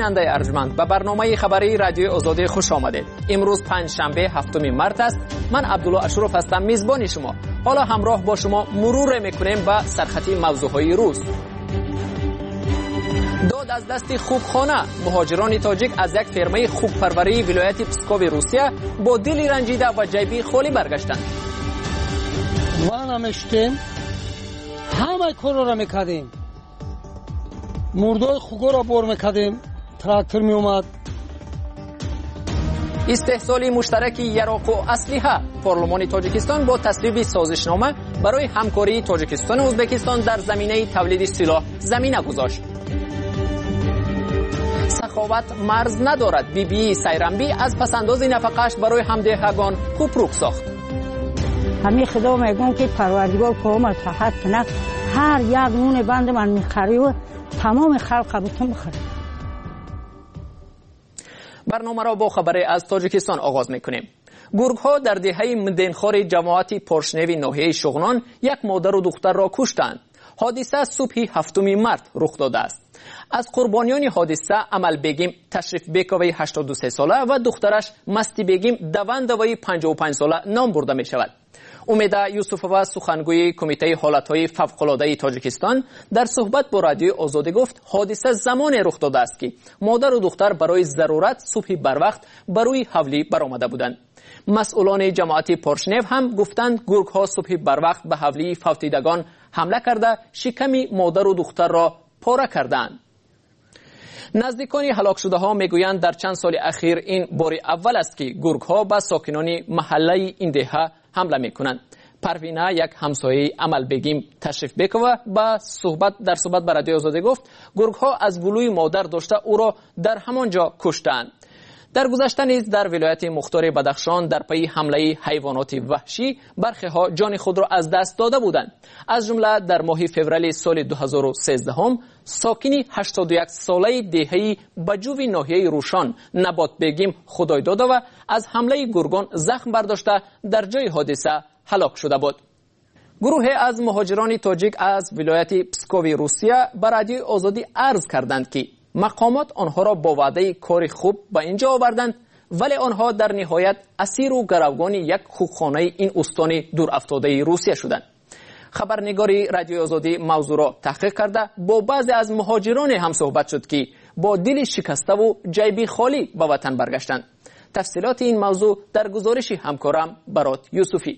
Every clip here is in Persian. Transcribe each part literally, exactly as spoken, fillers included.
بیننده ارجمند، به برنامه خبری رادیو آزادی خوش آمدید. امروز پنج شنبه هفتم مارس است. من عبدالله اشرف هستم، میزبان شما. حالا همراه با شما مرور میکنیم به سرخطی موضوعهای روز. داد از دست خوکخانه، مهاجران تاجیک از یک فرمه خوک پروری ولایت پسکو روسیه با دل رنجیده و جیبی خالی برگشتند. ما نمیشتیم، همه کار را میکردیم. مردای خوگو را بار میکردیم، تراکتور می اومد. استحصال مشترک یراق و اسلحه، پارلمان تاجیکستان با تصویب سازشنامه برای همکاری تاجیکستان و ازبکستان در زمینه تولید سلاح زمینه گذاشت. سخاوت مرز ندارد. بی بی سیرنبی از پسنداز نفقه‌اش برای همدهگان کوپروک ساخت. همین خدا میگم که پروردگار کام راحت کنه، هر یک نون بند من میخری و تمام خلق بتون بخری. برنامه را با خبری از تاجیکستان آغاز میکنیم. گرگ ها در دهه مدنخوار جماعت پرشنوی ناحیه شغنان یک مادر و دختر را کشتند. حادثه صبح هفتم مارس رخ داده است. از قربانیان حادثه عمل بیگیم تشریف بیکوی هشتاد و سه ساله و دخترش مستی بیگیم دوندوی پنجاه و پنج ساله نام برده می شود. امیده یوسفова سخنگوی کمیته حالتهای فوق‌العاده تاجیکستان در صحبت با رادیو آزادی گفت حادثه زمان رخ داده است که مادر و دختر برای ضرورت صبح بر وقت بروی حولی برآمده بودند. مسئولان جماعت پرشنو هم گفتند گرگ ها صبح بر وقت به حولی فوتیدگان حمله کرده شکم مادر و دختر را پاره کردند. نزدیکان هلاک شده ها میگویند در چند سال اخیر این بار اول است که گرگ ها به ساکنان محله این دهه حمله میکنند. پروینه یک همسایه عمل بگیم تشریف بیکوه با صحبت در صحبت با رادیو آزادی گفت گرگ ها از گلوی مادر داشته او را در همانجا کشتند. در گذشته نیز در ولایت مختار بدخشان در پی حمله حیوانات وحشی برخی ها جان خود را از دست داده بودند. از جمله در ماه فوریه سال دو هزار و سیزده هم ساکنی هشتاد و یک ساله دهه بجوی ناحیه روشان نبات بیگیم خدای داده و از حمله گرگان زخم برداشته در جای حادثه هلاک شده بود. گروه از مهاجران تاجیک از ولایت پسکو روسیه به رادیو آزادی عرض کردند که مقامات آنها را با وعده کار خوب به اینجا آوردند، ولی آنها در نهایت اسیر و گروگان یک خوکخانه این استان دور افتاده روسیه شدند. خبرنگاری رادیو آزادی موضوع را تحقیق کرده با بعضی از مهاجران هم صحبت شد که با دل شکسته و جیبی خالی به وطن برگشتند. تفصیلات این موضوع در گزارش همکارم برات یوسفی.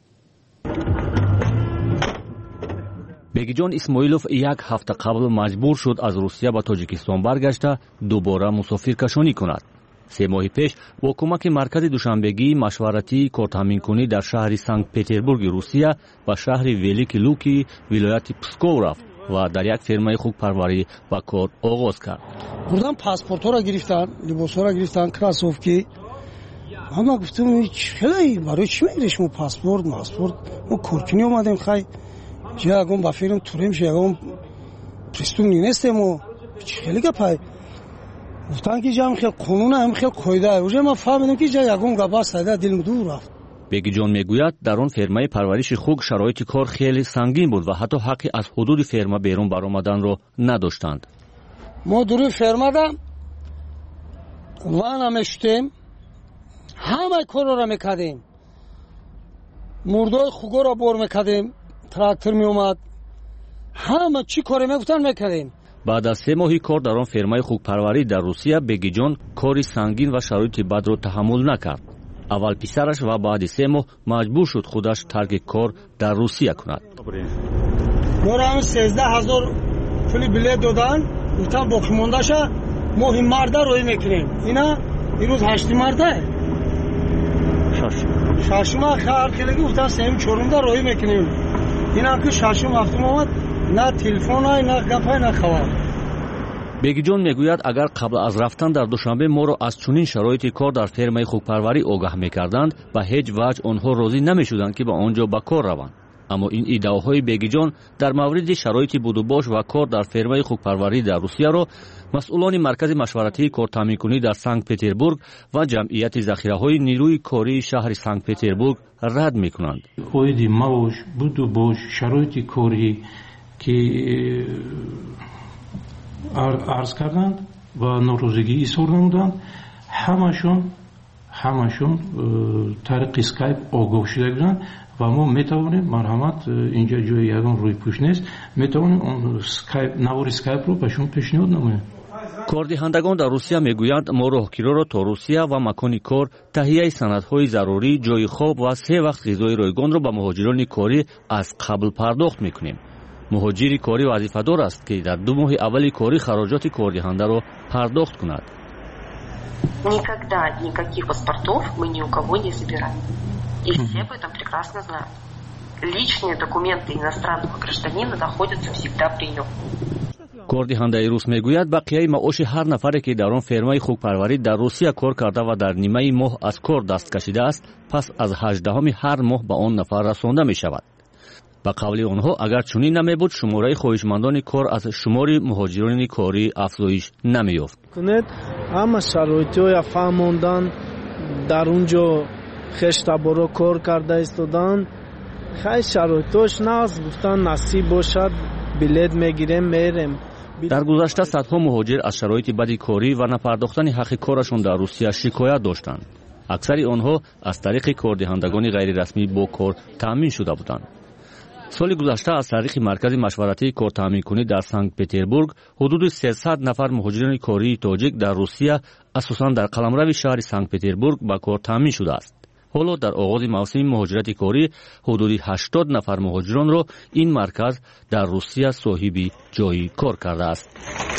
بگیجان اسماعیلوف یک هفته قبل مجبور شد از روسیه به تاجیکستان برگشته دوباره مسافر کشانی کند. سه ماه پیش با کمک مرکز دوشنبگی مشورتی کارتامینکنی در شهر سنت پترزبورگ روسیه و شهر ولیکی لوکی ولایت پسکو رفت و در یک فرمه خوک پروری و کار آغاز کرد. بردن پاسپورت ها را گرفتن، لباس ها را گرفتن، کراسوفکی. اما گفتم خیلی برای چی میگیری شما پاسپورت پاسپورت ما کورکنی اومدیم خیلی جا اگم با فیلم توریم شد اگم پرستون نیستیم و خیلی گپای گفتن که جا هم خیلی قانون هم خیلی قایده اوجه ما فهمیدم که جا اگم گپا سایده دلم دور رفت. بگیجان میگوید در آن فرمه پرورش خوک شرایط کار خیلی سنگین بود و حتی حقی از حدود فرمه بیرون برآمدن را نداشتند. ما دور فرمه دا وان نمیشتیم، همه کار را میکردیم. مردای خوگو را بار میکردیم، تراکتور می اومد، همه چی کاری میگفتن میکردیم. بعد از سه ماهی کار در آن فرمه خوک پروری در روسیه بگیجان کاری سنگین و شرایط بد را تحمل نکرد. اول پسرش و بعد سه ماه مجبور شد خودش ترک کار در روسیه کند. ما را هم سیزده هزار پولی بلیط دادن، گفتن باقی مونده شه ما این مرده روی میکنیم. اینا امروز هشت مرده شش ششم خبر کردی گفتن سیم چورونده روی میکنیم. اینا که ششم هفتم اومد نه تلفن های نه گپای نه خبر. بگیجان میگوید اگر قبل از رفتن در دوشنبه ما را از چنین شرایط کار در فرمه خوک پروری آگاه میکردند و هیچ وجه آنها راضی نمیشدند که به آنجا به کار روند. اما این ایده‌های بگیجان در مورد شرایط بود و باش و کار در فرمه خوک پروری در روسیه را مسئولان مرکز مشورتی کارتامینکنی در سنت پترزبورگ و جمعیت ذخیره‌های نیروی کاری شهر سنت پترزبورگ رد میکنند. اویدی ماوش بود و باش شرایط کاری که عرض کردند و نوروزگی ایثار نمودند. همشون همشون طریق اسکایپ آگاه شده بودند و ما میتوانیم مرحمت اینجا جای یگان روی پوش نیست، میتوانیم اون اسکایپ نوار اسکایپ رو بهشون پیشنهاد نماییم. کاردهندگان در روسیه میگویند ما راهگیرا تا روسیه و مکان کار، تهیه سندهای ضروری، جای خواب و سه وقت غذای رایگان را به مهاجران کاری از قبل پرداخت میکنیم. مهاجر کاری وظیفه‌دار است که در دو ماه اول کاری خراجات کاردهنده را پرداخت کند. Никогда никаких паспортов мы ни у кого не забираем. И все об этом прекрасно знают. Личные документы иностранного гражданина находятся всегда при нем. کاردهنده روس میگوید بقیه معاش هر نفری که در آن فرمای خوکپروری در روسیه کار کرده و در نیمه ماه از کار دست کشیده است، پس از هجدهم هر ماه به آن نفر رسانده می شود. به قول آنها اگر چنین نمی بود شماره خواهشمندان کار از شمار مهاجران کاری افزایش نمی یافت. اما شرایطی فهماندن در اونجا خشت برو کار کرده ایستادن، خیلی شرایطش ناز گفتن نصیب باشد بلیت میگیریم میریم. در گذشته صدها مهاجر از شرایط بدی کاری و نپرداختن حق کارشون در روسیه شکایت داشتند. اکثر آنها از طریق کاردهندگان غیر رسمی با کار تامین شده بودند. سال گذشته از طریق مرکز مشورتی کار تامین کنی در سنت پترزبورگ حدود سیصد نفر مهاجران کاری تاجیک در روسیه اساساً در قلمرو شهر سنت پترزبورگ به کار تامین شده است. حالا در آغاز موسم مهاجرت کاری حدود هشتاد نفر مهاجران را این مرکز در روسیه صاحب جای کار کرده است.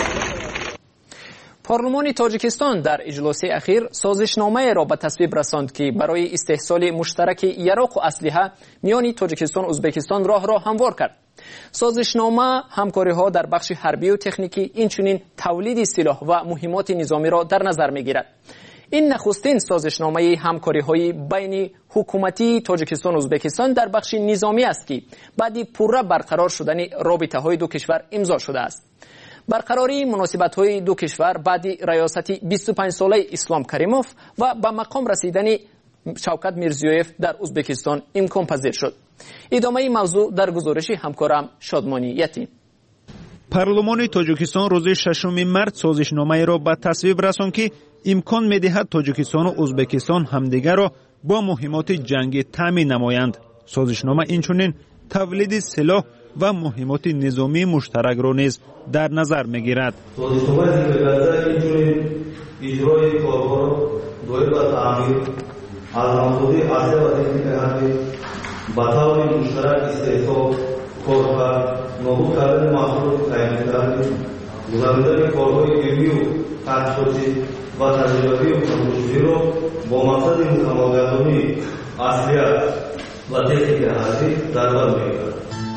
پارلمان تاجیکستان در اجلاس اخیر سازشنامه را به تصویب رساند که برای استحصال مشترک یراق و اسلحه میان تاجیکستان و ازبکستان راه را هموار کرد. سازشنامه همکاری ها در بخش حربی و تکنیکی اینچنین تولید سلاح و مهمات نظامی را در نظر میگیرد. این نخستین سازشنامه همکاری های بین حکومتی تاجیکستان و ازبکستان در بخش نظامی است که بعد پوره برقرار شدن رابطه های دو کشور امضا شده است. برقراری مناسبت های دو کشور بعد ریاست بیست و پنج ساله اسلام کریموف و به مقام رسیدن شوکت میرزیویف در ازبکستان امکان پذیر شد. ادامه موضوع در گزارش همکارم شادمانی یتیم. پارلمان تاجیکستان روز ششم مارس سازشنامه را به تصویب رساند که امکان می‌دهد تاجیکستان و ازبکستان همدیگر را با مهمات جنگی تامین نمایند. سازشنامه اینچنین تولید سلاح و مهمات نظامی مشترک را نیز در نظر می‌گیرد. سازشنامه ذکر اینچنین اجرای کارها دایر به تعمیر از همسودی آسیا و تکنیک حربی با طور مشترک استحصال کار نابود کردن محصولات تأمین‌دهنده، گذراندن کارهای علمی و تحقیقاتی و تجربی و پژوهشی را با مقصد همگردانی اسلحه و تکنیک حربی در بر می‌گیرد.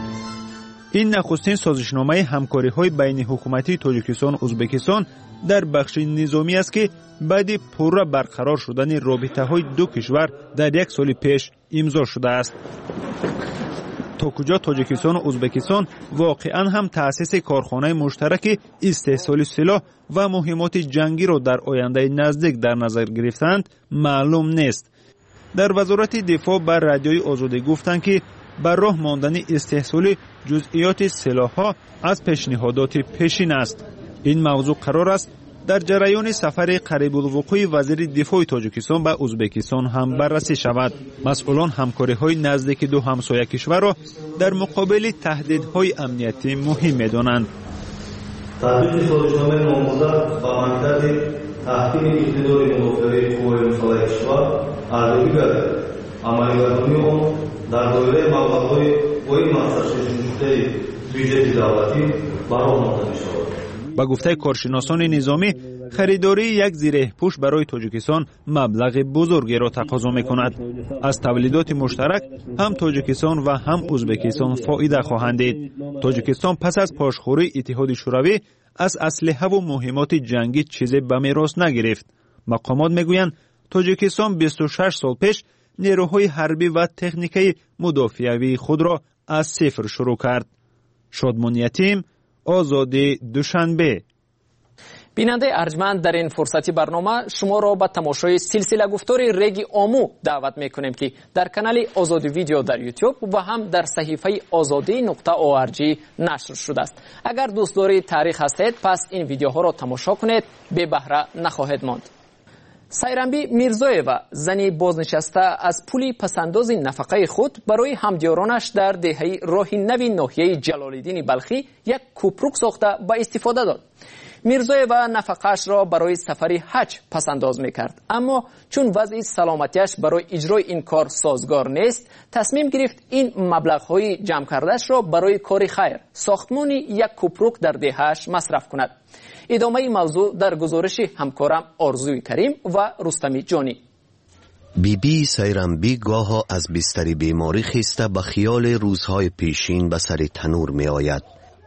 این نخستین سازشنامه همکاری‌های بین حکومتی تاجیکستان و ازبکستان در بخش نظامی است که بعد پوره برقرار شدن رابطه‌های دو کشور در یک سال پیش امضا شده است. تا کجا تاجیکستان و ازبکستان واقعا هم تأسیس کارخانه مشترک استحصال سلاح و مهمات جنگی را در آینده نزدیک در نظر گرفتند معلوم نیست. در وزارت دفاع بر رادیوی آزادی گفتند که بر راه ماندن استحصال جزئیات سلاح‌ها از پیشنهادات پیشین است. این موضوع قرار است در جریان سفر قریب الوقوع وزیر دفاع تاجیکستان به ازبکستان هم بررسی شود. مسئولان همکاری‌های نزدیک دو همسایه کشور را در مقابل تهدیدهای امنیتی مهم می‌دانند. تطبیق سازشنامه نامزد با مقصد تحکیم اقتدار مدافع قوای مسلح کشور ارزیابی گردد. عملیات‌های آن در دایره مبلغ‌های با این مقصد شده بودجه دولتی برآورده می‌شود. با گفته کارشناسان نظامی، خریداری یک زیره‌پوش برای تاجیکستان مبلغ بزرگی را تقاضا می‌کند. از تولیدات مشترک هم تاجیکستان و هم ازبکستان فایده خواهند دید. تاجیکستان پس از پاشخوری اتحاد شوروی از اسلحه و مهمات جنگی چیزی به میراث نگرفت. مقامات میگویند تاجیکستان بیست و شش سال پیش نیروهای حربی و تکنیکی مدافعوی خود را از صفر شروع کرد. شادمان یتیم، آزادی دوشنبه. بیننده ارجمند، در این فرصتی برنامه شما را به تماشای سلسله گفتار ریگ آمو دعوت میکنیم که در کانال آزادی ویدیو در یوتیوب و هم در صحیفه آزادی نقطه او آر جی نشر شده است. اگر دوست دارید تاریخ هستید پس این ویدیوها را تماشا کنید، به بهره نخواهید ماند. سایرانبی میرزایوا، زنی بازنشسته، از پول پسنداز نفقه خود برای همدیارانش در دهه راه نوی ناحیه جلالالدین بلخی یک کوپروک ساخته به استفاده داد. میرزایوا نفقه‌اش را برای سفری حج پسنداز میکرد، اما چون وضع سلامتیش برای اجرای این کار سازگار نیست، تصمیم گرفت این مبلغ‌های جمع کرده‌اش را برای کار خیر، ساختمان یک کوپروک در دهه‌اش مصرف کند. ادامه موضوع در گزارش همکارم آرزوی کریم و رستمی جانی. بی بی سایرانبی گاها از بستر بیماری خسته به خیال روزهای پیشین به سر تنور می آید.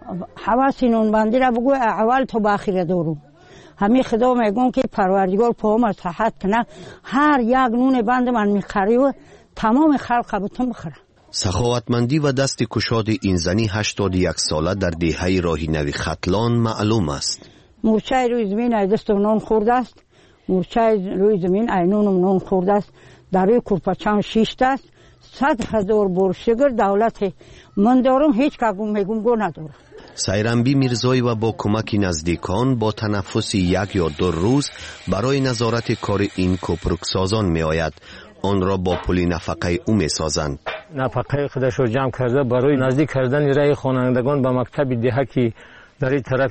حواس نون بندی را بگو اول تو باخیره دارو. همین خدا میگم که پروردگار پاهم صحت کنه، هر یک نون بند من میخری و تمام خلق بتون بخره. سخاوتمندی و دست کشاد این زنی هشتاد و یک ساله در دهه راه نوی ختلان معلوم است. مورچه روی زمین ای دست نون خورده است، مورچه روی زمین ای نون نون خورده است، در روی کرپچان شیشت است، صد هزار برشگر دولت من دارم، هیچ کگم میگم گو ندارم. سایرانبی میرزایوا با کمک نزدیکان با تنفس یک یا دو روز برای نظارت کار این کوپروک سازان می آید. آن را با پول نفقه او می سازند. نفقه خودش رو جمع کرده برای نزدیک کردن رای خوانندگان به مکتب دهه که در این طرف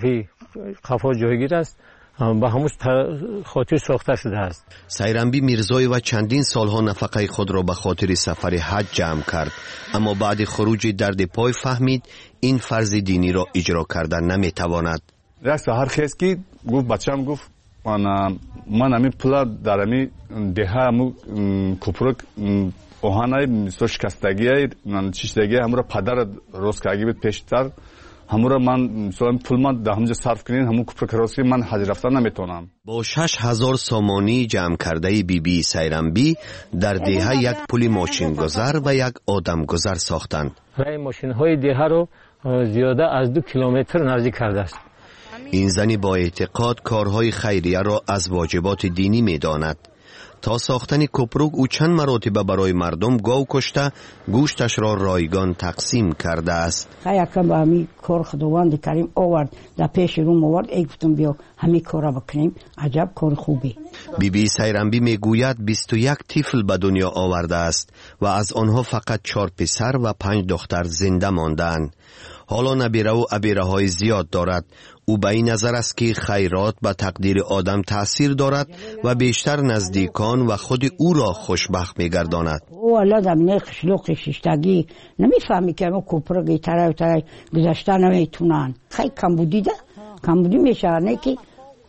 قفا جایگیر است، به همون خاطر ساخته شده است. سایرانبی میرزایوا چندین سالها نفقه خود را به خاطر سفر حج جمع کرد، اما بعد خروج درد پای فهمید این فرض دینی را اجرا کردن نمیتواند. یک سحر خیست که گفت بچم گفت من من همین پلا در همین دهه همون کوپروک اوهانای شکستگی من چیشتگی همون را پدر روز که بود پیشتر همون را من مثلا پول من در همونجا صرف کنین همون کوپروک روزی من حج رفتن نمیتونم. با شش هزار سامانی جمع کرده بی بی سایرانبی در دهه یک پول ماشین گذر و یک آدم گذر ساختند. رای ماشین های دهه رو زیاده از دو کیلومتر نزدیک کرده است. این زنی با اعتقاد کارهای خیریه را از واجبات دینی می داند. تا ساختن کوپروک او چند مرتبه برای مردم گاو کشته، گوشتش را رایگان تقسیم کرده است. یکم با همی کار خداوند کریم آورد، در پیش روم آورد، ای گفتم بیا همی کار را بکنیم، عجب کار خوبی. بی بی سایرانبی می گوید بیست و یک طفل به دنیا آورده است و از آنها فقط چهار پسر و پنج دختر زنده ماندند. حالا نبیره و ابیره های زیاد دارد. او به این نظر است که خیرات به تقدیر آدم تأثیر دارد و بیشتر نزدیکان و خود او را خوشبخت می‌گرداند. او الله زمینه خشلوق شیشتگی نمیفهمی که ما کوپروک طرف طرف گذشته نمیتونن. خیلی کم بودیده کم بودی میشه نه که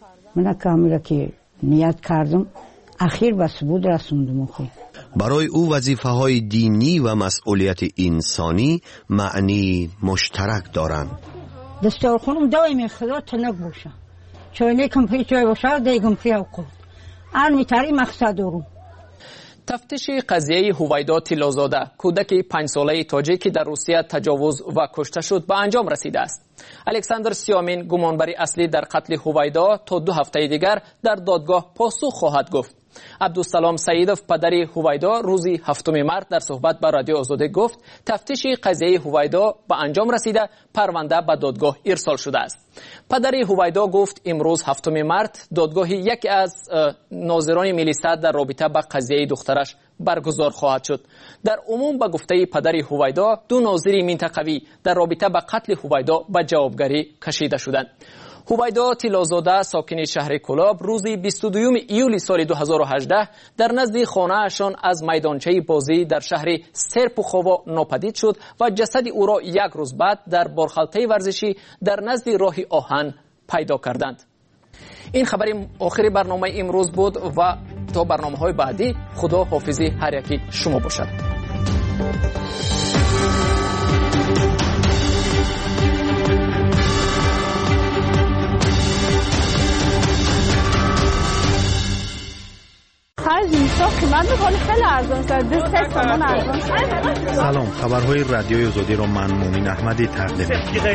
من کاملا که نیت کردم اخیر به ثبوت رسوندم. خیلی برای او وظیفه های دینی و مسئولیت انسانی معنی مشترک دارند. دستورخونم دائمی خدا تنک باشه، چون یکم پی چای باشه دیگم پی اوقات آن میتاری مقصد دارم. تفتیش قضیه هویدا طلازاده، کودک پنج ساله تاجیکی در روسیه تجاوز و کشته شد، به انجام رسیده است. الکساندر سیامین، گمانبری اصلی در قتل هویدا، تا دو هفته دیگر در دادگاه پاسخ خواهد گفت. عبدالسلام سیدوف، پدر هویدا، روز هفتم مارس در صحبت با رادیو آزادی گفت تفتیش قضیه هویدا به انجام رسیده، پرونده به دادگاه ارسال شده است. پدر هویدا گفت امروز هفتم مارس دادگاه یکی از ناظران ملی صدر در رابطه با قضیه دخترش برگزار خواهد شد. در عموم به گفته پدر هویدا، دو ناظر منطقوی در رابطه با قتل هویدا به جوابگری کشیده شدند. هویدا طلازاده، ساکن شهر کلاب، روز بیست و دوم ایول سال دو هزار و هجده در نزد خانه‌اشان از میدانچه بازی در شهر سرپوخوا ناپدید شد و جسد او را یک روز بعد در بارخلطه ورزشی در نزد راه آهن پیدا کردند. این خبر آخری برنامه امروز بود و تا برنامه‌های بعدی خدا حافظی هر یکی شما باشد. هر انسان قیمت میکنه خیلی ارزان است. دوست سامان ارزان. سلام، خبرهای رادیوی آزادی را من مومن احمدی تقدیم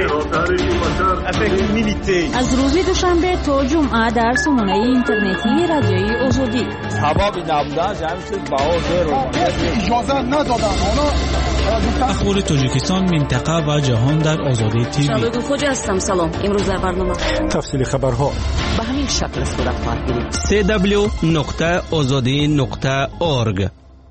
می‌کنم. از روز دوشنبه تا جمعه در سامانه اینترنتی رادیوی آزادی. سبب نبودن جمعیت باور رو اجازه ندادن. اخبار تاجیکستان، منطقه و جهان در آزادی تیوی. شباب خوش هستم. سلام. امروز در برنامه تفصیل خبرها به همین شکل صورت خواهد گرفت. سی دبلیو نقطه آزادی نقطه اورگ.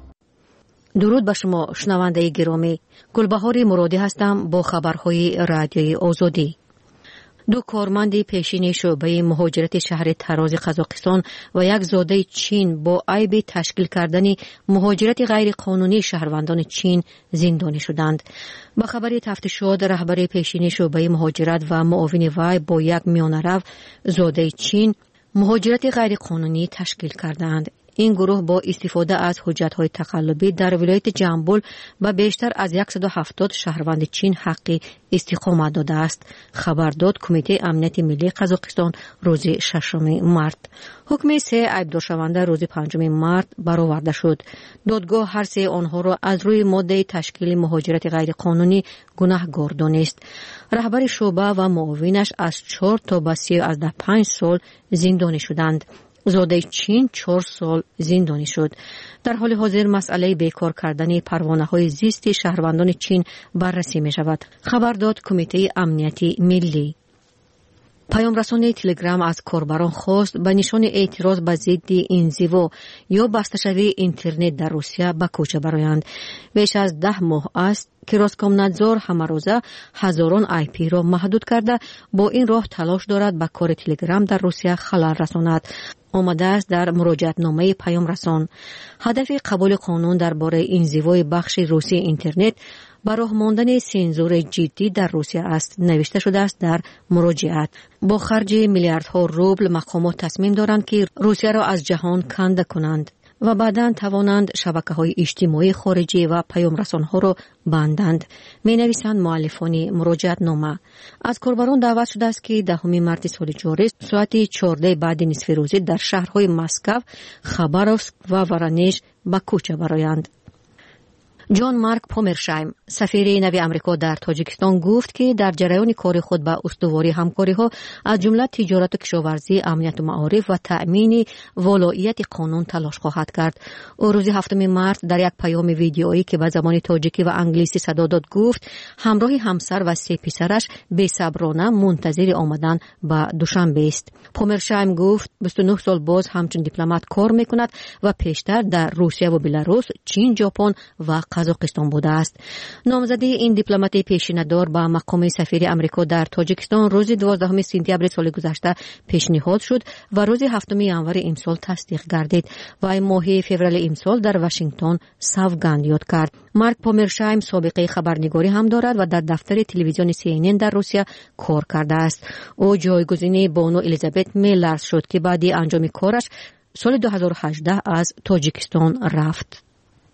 درود به شما شنونده گرامی. گلبهار مرادی هستم با خبرهای رادیوی آزادی. دو کارمند پیشین شعبه مهاجرت شهر تراز قزاقستان و یک زاده چین با عیب تشکیل کردن مهاجرت غیر قانونی شهروندان چین زندانی شدند. با خبر تفتیشات، رهبر پیشین شعبه مهاجرت و معاون وی با یک میانرو زاده چین مهاجرت غیر قانونی تشکیل کردند. این گروه با استفاده از حجت‌های تقلبی در ولایت جنبول به بیشتر از صد و هفتاد شهروند چین حق استقامت داده است. خبر داد کمیته امنیت ملی قزاقستان روز ششم مارت. حکم سه عیبدار شونده روز پنجم مارت برآورده شد. دادگاه هر سه آنها را از روی ماده تشکیل مهاجرت غیر قانونی گناهکار دانست. رهبر شعبه و معاونش از چهار تا به سیزده پنج سال زندانی شدند. زاده چین چهار سال زندانی شد. در حال حاضر مسئله بیکار کردن پروانه های زیست شهروندان چین بررسی می شود. خبر داد کمیته امنیتی ملی. پیام رسان تلگرام از کاربران خواست به نشان اعتراض به ضد انزوا یا بسته شوی اینترنت در روسیه به کوچه برآیند. بیش از ده ماه است که روسکومنادزور همه روزه هزاران آی پی را محدود کرده با این راه تلاش دارد به کار تلگرام در روسیه خلل رساند. آمده است در مراجعت نامه پیام رسان. هدف قبول قانون درباره انزوای بخش روسی اینترنت به راه ماندن سانسور جدی در روسیه است. نوشته شده است در مراجعت. با خرج میلیاردها روبل مقامات تصمیم دارند که روسیه را از جهان کنده کنند و بعداً توانند شبکه‌های اجتماعی خارجی و پیام رسان‌ها را بندند. می‌نویسند مؤلفان مراجعت نامه. از کاربران دعوت شده است که دهم مارت سال جاری ساعت چهارده بعد نصف روز در شهرهای مسکو، خباروفسک و ورانیژ به کوچه برآیند. جان مارک پومرشایم، سفیر نوی آمریکا در تاجیکستان گفت که در جریان کار خود به استواری همکاری‌ها از جمله تجارت و کشاورزی، امنیت و معارف و تأمین ولایت قانون تلاش خواهد کرد. او روز هفتم مارس در یک پیام ویدیویی که به زبان تاجیکی و انگلیسی صدا داد گفت همراه همسر و سه پسرش بی‌صبرانه منتظر آمدن به دوشنبه است. پومرشایم گفت بیست و نه سال باز همچون دیپلمات کار می‌کند و پیشتر در روسیه و بلاروس، چین، ژاپن و قزاقستان بوده است. نامزدی این دیپلمات پیشینه‌دار به مقام سفیر آمریکا در تاجیکستان روز دوازدهم سپتامبر سال گذشته پیشنهاد شد و روز هفتم ژانویه امسال تصدیق گردید و ماه فوریه امسال در واشنگتن سوگند یاد کرد. مارک پومرشایم سابقه خبرنگاری هم دارد و در دفتر تلویزیون سی ان ان در روسیه کار کرده است. او جایگزین بانو الیزابت میلرز شد که بعد انجام کارش سال دو هزار و هجده از تاجیکستان رفت.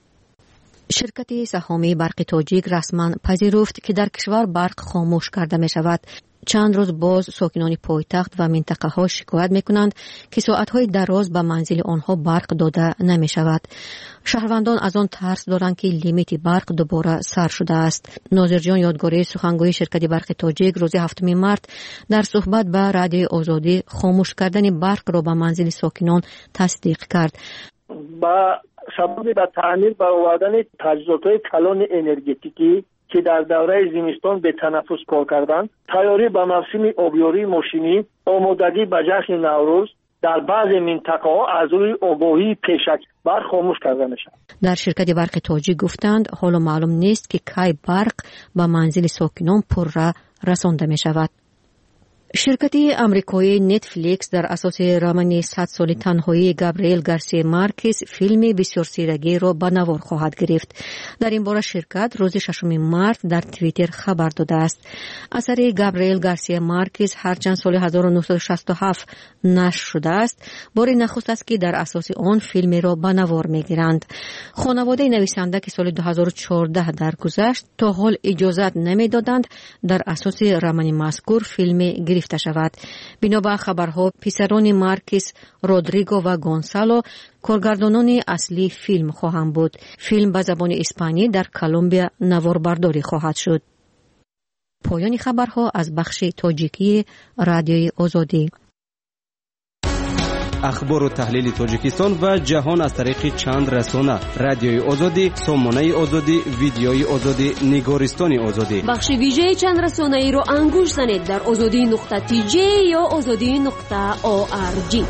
شرکت سهامی برق تاجیک رسما پذیرفت که در کشور برق خاموش کرده می شود. چند روز باز ساکنان پایتخت و منطقه ها شکایت می کنند که ساعت های دراز به منزل آنها برق داده نمی شود. شهروندان از آن ترس دارند که لیمیت برق دوباره سر شده است. ناظر جان یادگاری سخنگوی شرکت برق تاجیک روز هفتم مارس در صحبت به رادیو آزادی خاموش کردن برق را به منزل ساکنان تصدیق کرد. با سبب به تعمیر برآوردن تجهیزات کلان انرژتیکی که در دوره زمستان به تنفس کار کردند، تیاری به موسم آبیاری ماشینی، آمادگی به جشن نوروز در بعضی منطقه‌ها از روی آگاهی پیشک برق خاموش کرده میشد. در شرکت برق تاجیک گفتند حالا معلوم نیست که کی برق به منزل ساکنان پر را رسانده می شود. شرکت امریکایی نتفلیکس در اساس رمان صد سال تنهایی گابریل گارسیا مارکز فیلم بسیار سیرگی را به نوار خواهد گرفت. در این باره شرکت روز ششم مارس در توییتر خبر داده است. اثر گابریل گارسیا مارکز هرچند سال هزار و نهصد و شصت و هفت نشر شده است، بار نخست است که در اساس آن فیلم را به نوار میگیرند. خانواده نویسنده که سال دو هزار و چهارده درگذشت تا حال اجازت نمیدادند در اساس رمان مذکور فیلم گرفته گرفته شود. بنابر خبرها پسران مارکیس، رودریگو و گونسالو کارگردانان اصلی فیلم خواهند بود. فیلم به زبان اسپانی در کلمبیا نواربرداری خواهد شد. پایان خبرها از بخش تاجیکی رادیوی آزادی. اخبار و تحلیل تاجیکستان و جهان از طریق چند رسانه: رادیوی آزادی، سامانه آزادی، ویدیوی آزادی، نگارستان آزادی. بخش ویژه چند رسانه ای رو انگوش زنید در آزادی نقطه تی جی یا آزادی نقطه او آر جی.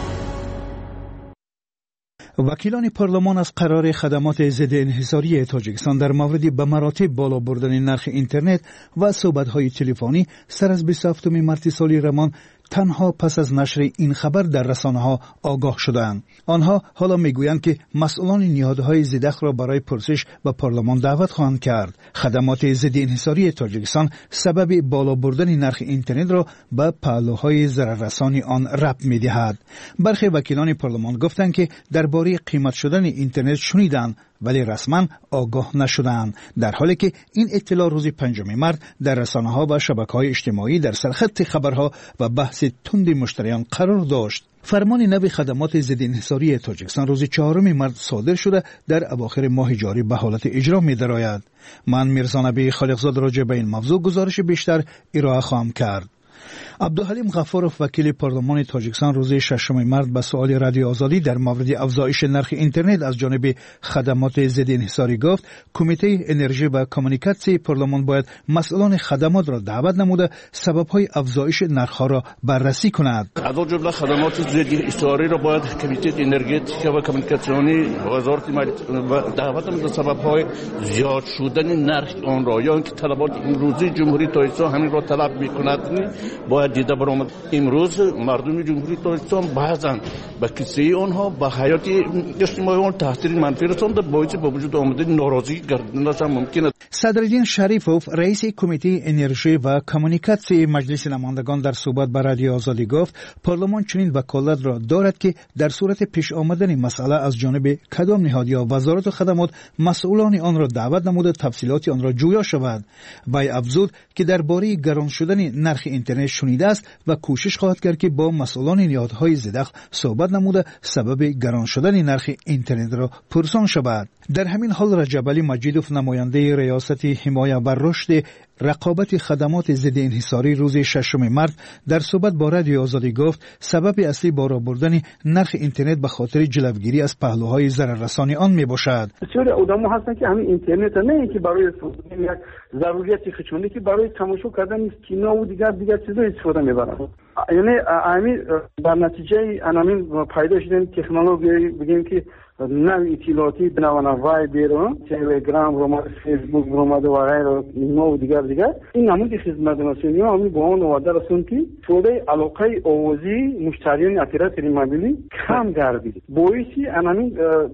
وکیلان پارلمان از قرار خدمات ضد انحصاری تاجیکستان در مورد به مراتب بالا بردن نرخ اینترنت و صحبت‌های تلفنی سر از بیست و هفتم مارس سال روان تنها پس از نشر این خبر در رسانه‌ها آگاه شدند. آنها حالا میگویند که مسئولان نهادهای زدخ را برای پرسش به پارلمان دعوت خواهند کرد. خدمات ضد انحصاری تاجیکستان سبب بالا بردن نرخ اینترنت را به پهلوهای ضرررسانی آن ربط می‌دهد. برخی وکیلان پارلمان گفتند که درباره قیمت شدن اینترنت شنیدند ولی رسما آگاه نشدند، در حالی که این اطلاع روز پنجم مارس در رسانه‌ها و شبکه‌های اجتماعی در سرخط خبرها و بحث تند مشتریان قرار داشت. فرمان نو خدمات ضد انحصاری تاجیکستان روز چهارم مارس صادر شده در اواخر ماه جاری به حالت اجرا می‌دراید. من میرزا نبی خالقزاد راجع به این موضوع گزارش بیشتر ارائه خواهم کرد. عبدالحلیم غفارов وکیل پارلمان تاجیکستان روز ششم مارس به سوال رادیو آزادی در مورد افزایش نرخ اینترنت از جانب خدمات ضد انحصاری گفت کمیته انرژی و کمیونیکاسیون پارلمان باید مسئولان خدمات را دعوت نموده سبب‌های افزایش نرخ‌ها را بررسی کند. از جمله خدمات ضد انحصاری را باید کمیته انرژتیک و کمیونیکاسیونی وزارت مالیات دعوت نموده سبب‌های زیاد شدن نرخ آن را، یا اینکه طلبات امروزی جمهوری تاجیکستان همین را طلب می‌کند باید دیده برآمد. امروز مردم جمهوری تاجیکستان بعضاً به کیسه آنها به حیات اجتماعی آن تاثیر منفی رسانده، باعث به وجود آمدن ناراضی گردیدنش هم ممکن است. صدرالدین شریفوف رئیس کمیته انرژی و کمیونیکاسیون مجلس نمایندگان در صحبت با رادیو آزادی گفت پارلمان چنین وکالت را دارد که در صورت پیش آمدن مسئله از جانب کدام نهاد یا وزارت خدمات مسئولان آن را دعوت نموده تفصیلات آن را جویا شود. وی افزود که درباره گران شدن نرخ اینترنت شنیده است و کوشش خواهد کرد که با مسئولان نهادهای زدخ صحبت نموده سبب گران شدن نرخ اینترنت را پرسان شود. در همین حال رجب علی مجیدوف نماینده ریاست حمایت و رشد رقابت خدمات ضد انحصاری روز ششم مارس در صحبت با رادیو آزادی گفت سبب اصلی بالا بردن نرخ اینترنت به خاطر جلوگیری از پهلوهای ضرررسانی آن می باشد. بسیاری آدم‌ها هستند که همین اینترنت نه اینکه برای یک ضروریت خودشونه که برای تماشا کردن کینا و دیگر دیگر چیزا استفاده می‌برند. یعنی همین در نتیجه همین پیدا شدن تکنولوژی بگیم که نوع اطلاعاتی بنوانه وای بیرون تلگرام رو فیسبوک رو و غیره اینا و دیگر دیگر این نمود خدمت رسانی همین با اون وعده رسون که شده علاقه اوزی مشتریان اطلاعات موبیلی کم گردید باعثی همین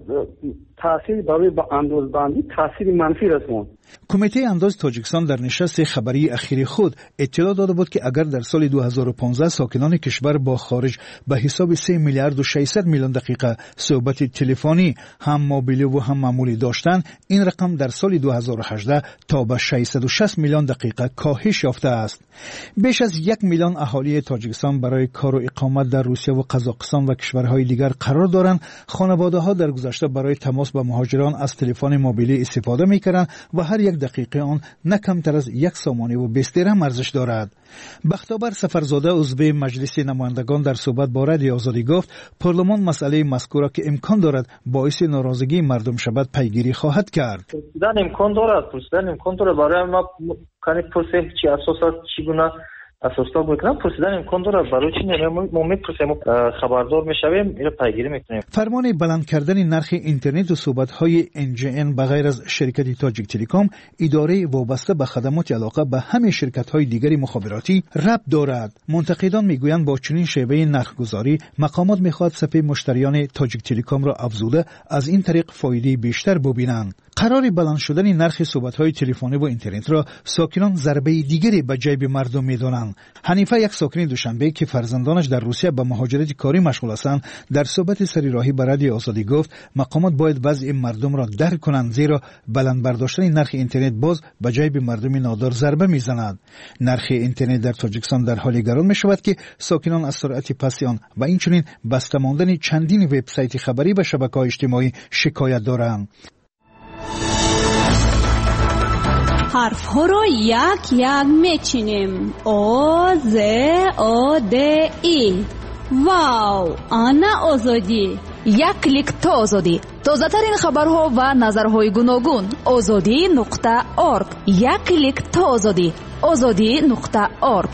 تاثیر برای با اندازه‌بندی تاثیر منفی رسوند. کمیته انداز تاجیکستان در نشست خبری اخیر خود اطلاع داده بود که اگر در سال دو هزار و پانزده ساکنان کشور با خارج به حساب سه میلیارد و ششصد میلیون دقیقه صحبت تلفنی هم موبیلی و هم معمولی داشتند، این رقم در سال دو هزار و هجده تا به ششصد و شصت میلیون دقیقه کاهش یافته است. بیش از یک میلیون اهالی تاجیکستان برای کار و اقامت در روسیه و قزاقستان و کشورهای دیگر قرار دارند. خانواده‌ها در گذشته برای تماس با مهاجران از تلفن موبیلی استفاده می‌کردند و هر یک دقیقه آن نه کمتر از یک سامانه و بیست درهم ارزش دارد. بختیار سفرزاده عضو مجلس نمایندگان در صحبت با رادیو آزادی گفت پارلمان مسئله مذکور که امکان دارد باعث ناراضگی مردم شود پیگیری خواهد کرد. پرسیدن امکان دارد، پرسیدن امکان دارد برای ما کنی پرسه چی اساسات چگونه اساسا بکنم پرسیدن امکان داره برای چی نمی‌مون می‌پرسیم خبردار می‌شویم اینو پیگیری می‌کنیم. فرمان بلند کردن نرخ اینترنت و صحبت‌های ان جی ان بغیر از شرکت تاجیک تلکام اداره وابسته به خدمات علاقه به همه شرکت‌های دیگری مخابراتی ربط دارد. منتقدان می‌گویند با چنین شیوه نرخ‌گذاری مقامات می‌خواد صفحه مشتریان تاجیک تلکام را افزوده از این طریق فایده بیشتر ببینند. قرار بلند شدن نرخ صحبت‌های تلفنی و اینترنت را ساکنان ضربه دیگری به جیب مردم می‌دانند. حنیفه، یک ساکن دوشنبه که فرزندانش در روسیه به مهاجرت کاری مشغول هستند، در صحبت سری راهی به رادیو آزادی گفت مقامات باید وضع مردم را درک کنند، زیرا بلند برداشتن نرخ اینترنت باز به جیب مردم نادار ضربه می‌زند. نرخ اینترنت در تاجیکستان در حال گران می‌شود که ساکنان از سرعت پسی آن و اینچنین بسته ماندن چندین وبسایت خبری و شبکه‌های اجتماعی شکایت دارند. حرف ها را یک یک میچینیم. او ز او د ای. واو، آنا آزادی. یک کلیک تا آزادی. تازه ترین خبرها و نظرهای گوناگون. آزادی نقطه اورگ. یک کلیک تا آزادی. آزادی نقطه اورگ.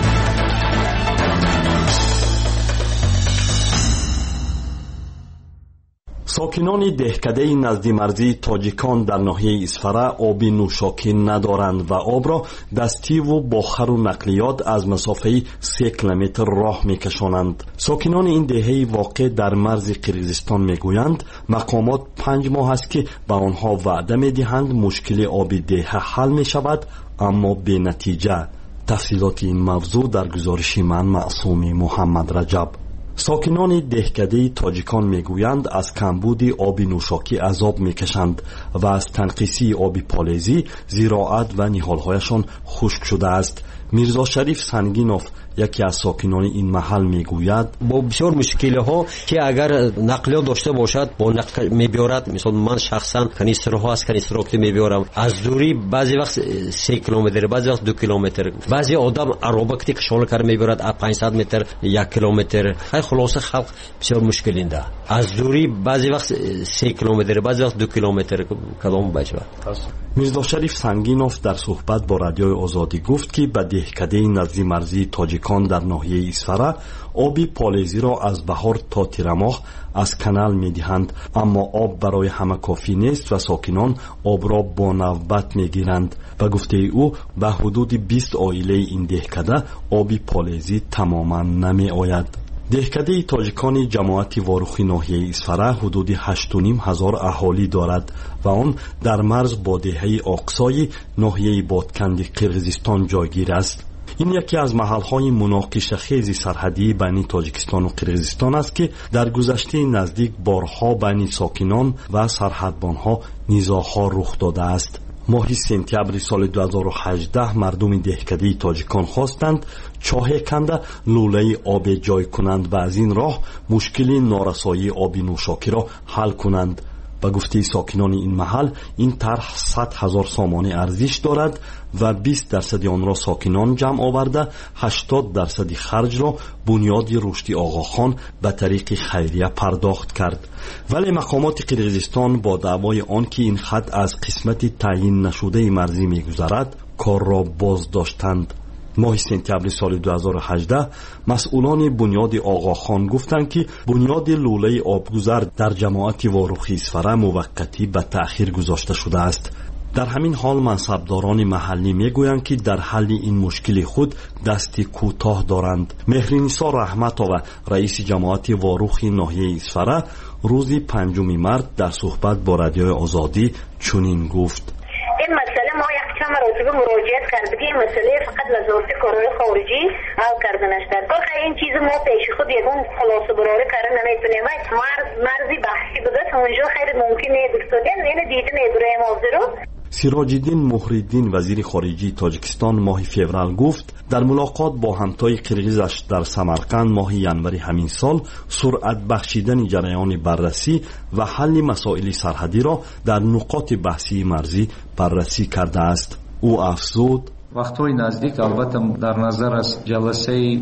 ساکنان دهکده نزدی مرزی تاجیکان در ناحیه اسفره آب نوشاکی ندارند و آب را دستی و با خر و نقلیات از مسافه سه کیلومتر راه میکشانند. ساکنان این دهه واقع در مرز قرقیزستان میگویند مقامات پنج ماه است که به آنها وعده میدهند مشکل آب دهه حل میشود، اما به نتیجه. تفصیلات این موضوع در گزارش من معصومی محمد رجب. ساکنان دهکده تاجیکان میگویند از کمبود آب نوشاکی عذاب میکشند و از تنقیصی آب پالیزی زراعت و نهالهایشان خشک شده است. میرزا شریف سنگینوف یکی از ساکنان این محل میگوید با بسیار مشکل‌ها که اگر نقلیات داشته باشد با نقل میبرد. مثلا من شخصا کنیسترها از کنیستراکتی میبرم، از دوری بعضی وقت سه کیلومتر، بعضی وقت دو کیلومتر. بعضی آدم عربکتی که شغل کار میبرد از پانصد متر یک کیلومتر. های خلاصه خلق بسیار مشکلینده. از دوری بعضی وقت سه کیلومتر، بعضی وقت دو کیلومتر کدام باشه. میرزا شریف سنگینوف در صحبت با رادیو آزادی گفت که به دهکده نزدی مرزی تاجیکان در ناحیه اسفره آب پالیزی را از بهار تا تیر ماه از کانال میدهند، اما آب برای همه کافی نیست و ساکنان آب را با نوبت میگیرند. به گفته او به حدود بیست عائله این دهکده آب پالیزی تماما نمی آید. دهکده تاجیکان جماعت واروخی ناحیه اسفره حدود هشت و نیم هزار اهالی دارد و آن در مرز با دهه آقسای ناحیه بادکند قرقیزستان جایگیر است. این یکی از محل‌های مناقشه خیز سرحدی بین تاجیکستان و قرقیزستان است که در گذشته نزدیک بارها بین ساکنان و سرحدبانها نزاع‌ها رخ داده است. ماه سپتامبر سال دو هزار و هجده مردم دهکده تاجیکان خواستند چاه کنده لوله آب جای کنند و از این راه مشکل نارسایی آب نوشاکی را حل کنند. به گفته ساکنان این محل این طرح صد هزار سامانه ارزش دارد و بیست درصد آن را ساکنان جمع آورده هشتاد درصد خرج را بنیاد رشدی آقاخان به طریق خیریه پرداخت کرد. ولی مقامات قرقیزستان با دعوای آن که این خط از قسمت تعیین نشده مرزی میگذرد کار را باز داشتند. ماه سپتامبر سال دو هزار و هجده مسئولان بنیاد آقاخان گفتند که بنیاد لوله آبگذر در جماعت واروخی اسفره موقتی به تأخیر گذاشته شده است. در همین حال منصبداران محلی میگویند که در حل این مشکل خود دست کوتاه دارند. مهرنیسا رحمت‌آور رئیس جماعت واروخی ناحیه اسفره روز پنجم مارس در صحبت با رادیو آزادی چنین گفت: این مسئله ما یک چند مرتبه مراجعت کردیم. این مسئله فقط وزارت کارهای خارجی حل کردن است. تا این چیز ما پیش خود یگان خلاصه براره کردن نمیتونیم. مرز مرزی بحثی بوده اونجا خیر ممکنه دکتر یعنی دیدن ابراهیم آذرو. سراج الدین مهرالدین وزیر خارجه تاجیکستان ماه فوریه گفت در ملاقات با همتای قرقیزش در سمرقند ماه ینوری همین سال سرعت بخشیدن جریان بررسی و حل مسائل سرحدی را در نقاط بحثی مرزی بررسی کرده است. او افزود: وقت‌های نزدیک البته در نظر از جلسه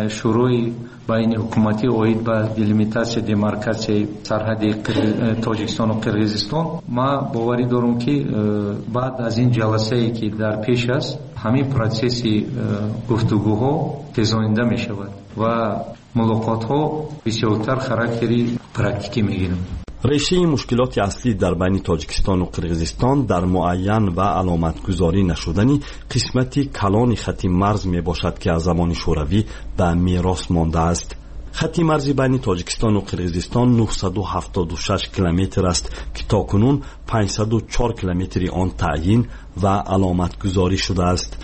شروع بین حکومتی اوید به دیلیمیتاسیون دیمارکاسیون سرحد تاجیکستان و قرقیزستان ما باوری دارم که بعد از این جلسه که در پیش است همین پروسسی گفتگوها تیزانیده می شود و ملاقات ها بسیارتر خاراکتری پرکتیکی می گیرند. ریشه مشکلات اصلی در بین تاجیکستان و قرقیزستان در معین و علامت گذاری نشدنی قسمتی کلان خط مرز می باشد که از زمان شوروی به میراث مانده است. خط مرزی بین تاجیکستان و قرقیزستان نهصد و هفتاد و شش کیلومتر است که تاکنون پانصد و چهار کیلومتری آن تعیین و علامت گذاری شده است.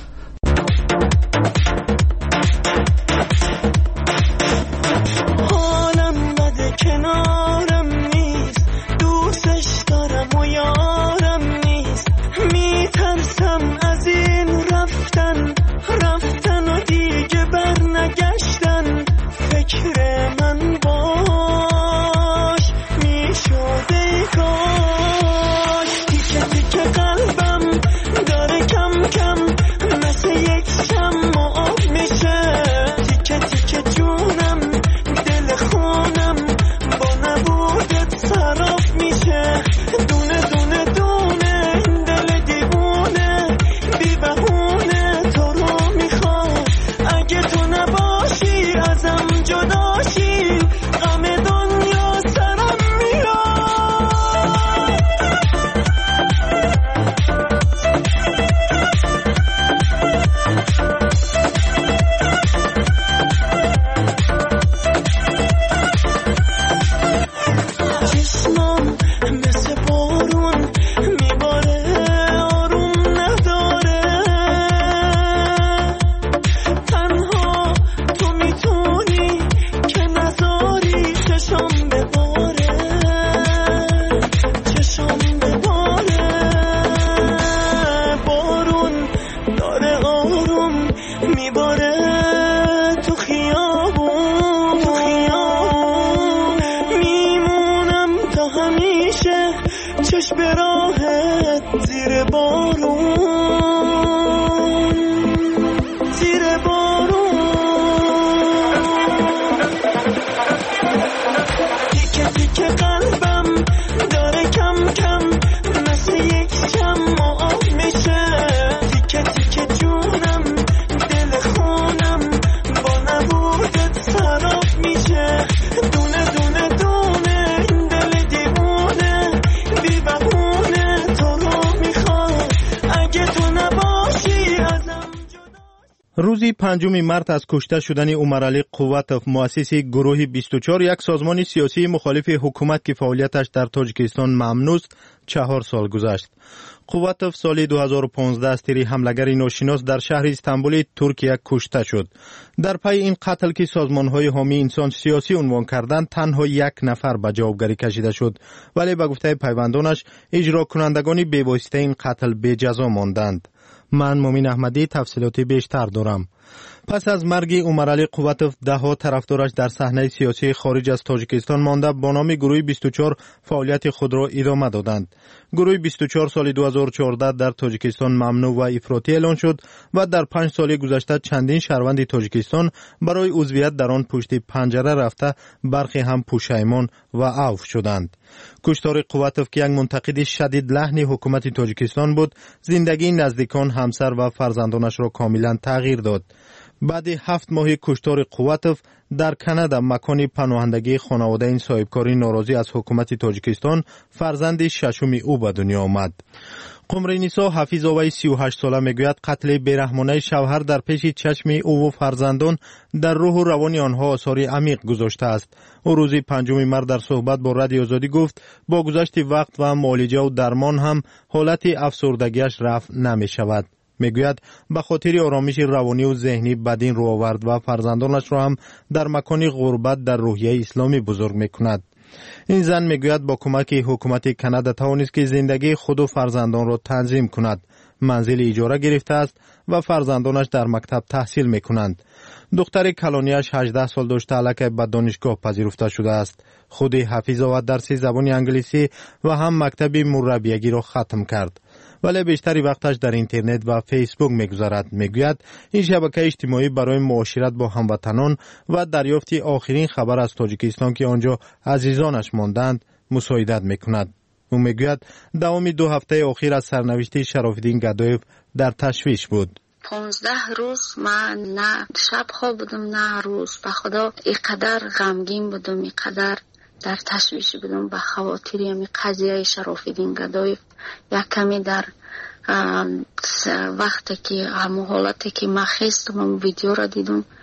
روزی پنجم مارس از کشته شدن عمرعلی قوتوف مؤسس گروه بیست و چهار یک سازمان سیاسی مخالف حکومت که فعالیتش در تاجیکستان ممنوع است چهار سال گذشت. قوتوف سال دو هزار و پانزده از تیر حمله‌گر ناشناس در شهر استانبول ترکیه کشته شد. در پی این قتل که سازمان‌های حامی انسان سیاسی عنوان کردند تنها یک نفر به جوابگری کشیده شد، ولی به گفته پیوندانش اجرا کنندگان بی‌واسطه این قتل به جزا ماندند. من مومین احمدی تفصیلاتی بیشتر دارم. پس از مرگ عمرعلی قوتوف ده ها طرفدارش در صحنه سیاسی خارج از تاجیکستان مانده با نام گروه بیست و چهار فعالیت خود را ادامه دادند. گروه بیست و چهار سال دو هزار و چهارده در تاجیکستان ممنوع و افراطی اعلان شد و در پنج سال گذشته چندین شهروند تاجیکستان برای عضویت در آن پشت پنجره رفته، برخی هم پشیمان و عفو شدند. کشتار قوتوف که یک منتقد شدید لحن حکومت تاجیکستان بود، زندگی نزدیکان، همسر و فرزندانش را کاملا تغییر داد. بعد هفت ماه کشتار قوتوف در کانادا، مکان پناهندگی خانواده این صاحبکاری ناراضی از حکومت تاجیکستان، فرزند ششم او به دنیا آمد. قمرینیسا حفیظ آوی سی و هشت ساله میگوید قتل بیرحمانه شوهر در پیش چشم او و فرزندان در روح و روان آنها آثار عمیق گذاشته است. او روز پنجم مارس در صحبت با رادیو آزادی گفت با گذشت وقت و معالجه و درمان هم حالت افسردگیش رفع نمی شود. میگوید به خاطر آرامش روانی و ذهنی بدین رو آورد و فرزندانش را هم در مکان غربت در روحیه اسلامی بزرگ میکند. این زن میگوید با کمک حکومت کانادا توانست که زندگی خود و فرزندان را تنظیم کند. منزل اجاره گرفته است و فرزندانش در مکتب تحصیل میکنند. دختر کلانیش هجده سال داشته، الکی به دانشگاه پذیرفته شده است. خود حفیظ و درس زبان انگلیسی و هم مکتب مربیگی را ختم کرد، ولی بیشتری وقتش در اینترنت و فیسبوک میگذارد. میگوید این شبکه اجتماعی برای معاشرت با هموطنان و دریافت آخرین خبر از تاجیکستان که آنجا عزیزانش ماندند مساعدت میکند. او میگوید دوام دو هفته اخیر از سرنوشت شراف‌الدین گدایف در تشویش بود. پانزده روز من نه شب خواب بودم نه روز. به خدا اینقدر غمگین بودم، اینقدر در تشویش بودم به خاطر این قضیه شراف‌الدین گدایف. یک کمی در وقتی که همون حالتی که من خستم ویدیو را دیدم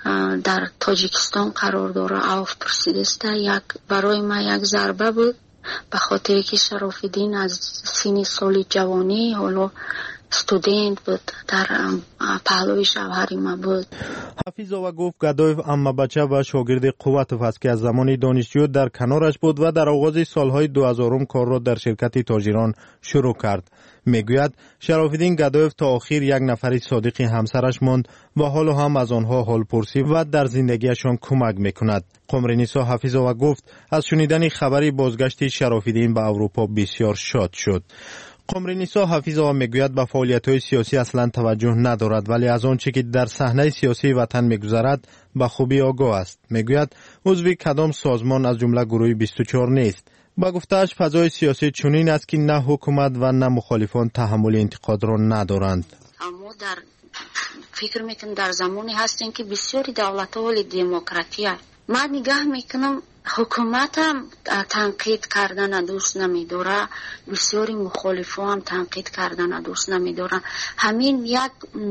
در تاجیکستان قرار داره اوف پرسیدسته یک برای ما یک ضربه بود به خاطر که شراف‌الدین از سن سال جوانی حالا استودنت بود در پهلوی شوهر ما بود. حفیظова گفت گدایف اما بچه و شاگرد قوتوف است که از زمان دانشجو در کنارش بود و در آغاز سالهای دو هزارم کار را در شرکت تاجران شروع کرد. میگوید شراف‌الدین گدایف تا آخر یک نفر صادق همسرش ماند و حالا هم از آنها حال پرسی و در زندگیشان کمک میکند. قمرنیسا حفیظova گفت از شنیدن خبری بازگشت شراف‌الدین به اروپا بسیار شاد شد. قمرنیسا حفیظova میگوید به فعالیت‌های سیاسی اصلا توجه ندارد ولی از آنچه که در صحنه سیاسی وطن میگذرد به خوبی آگاه است. میگوید عضو کدام سازمان از جمله گروه بیست و چهار نیست. با گفته‌اش فضای سیاسی چنین است که نه حکومت و نه مخالفان تحمل انتقاد را ندارند. اما در فکر میکنم در زمانی هستیم که بسیاری دولت‌ها ولی دموکراسی است. من نگاه میکنم حکومت هم تنقید کردن دوست نمیداره، بسیاری مخالفان هم تنقید کردن دوست نمیدارن. همین یک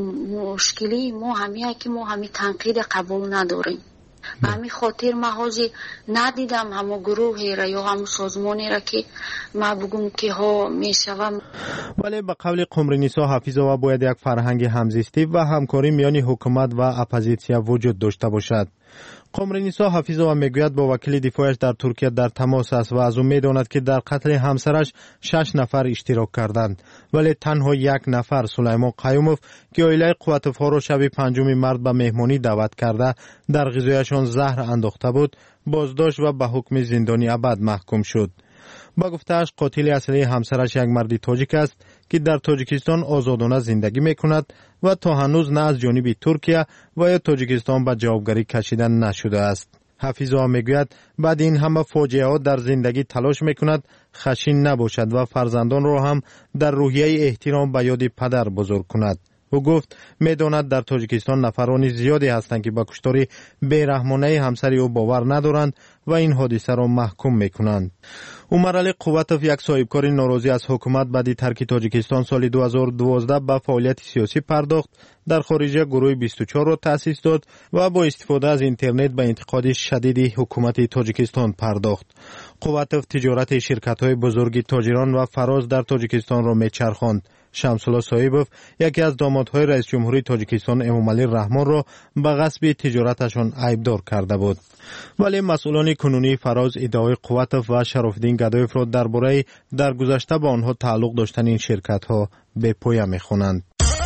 مشکلی ما همیه که ما همین تنقید قبول نداریم. به همین خاطر ما حاضر ندیدم همه گروهی را یا همه سازمانی را که ما بگم که ها میشوم. ولی به قول قمرنیسا حفیظova باید یک فرهنگ همزیستی و همکاری میان حکومت و اپوزیسیا وجود داشته باشد. قمرنیسا حفیظova میگوید با وکیل دفاعش در ترکیه در تماس است و از او میداند که در قتل همسرش شش نفر اشتراک کردند ولی تنها یک نفر سلیمان قیوموف که عائله قوتوف‌ها را شب پنجم مارس به مهمانی دعوت کرده در غذایشان زهر انداخته بود بازداشت و به حکم زندانی ابد محکوم شد. با گفته‌اش قاتل اصلی همسرش یک مرد تاجیک است که در تاجیکستان آزادانه زندگی میکند و تا هنوز نه از جانب ترکیه و یا تاجیکستان به جوابگری کشیده نشده است. حفیظova میگوید بعد این همه فاجعه ها در زندگی تلاش میکند خشین نباشد و فرزندان را هم در روحیه احترام به یاد پدر بزرگ کند. او گفت میداند در تاجیکستان نفرانی زیادی هستند که به کشتار بیرحمانه همسر او باور ندارند و این حادثه را محکوم میکنند. عمرعلی قوتوف یک صاحبکار ناراضی از حکومت بعد ترک تاجیکستان سال دو هزار و دوازده به فعالیت سیاسی پرداخت، در خارج گروه بیست و چهار را تأسیس داد و با استفاده از اینترنت به انتقاد شدید حکومت تاجیکستان پرداخت. قوتوف تجارت شرکت‌های بزرگ تاجران و فراز در تاجیکستان را میچرخاند. شمس‌الله صاحبوف یکی از دامادهای رئیس جمهوری تاجیکستان امامعلی رحمان را به غصب تجارتشان عیبدار کرده بود. ولی مسئولان کنونی فراز ادعای قوتوف و شراف‌الدین گدایف را درباره در گذشته با آنها تعلق داشتن این شرکت‌ها به پایه می‌خوانند.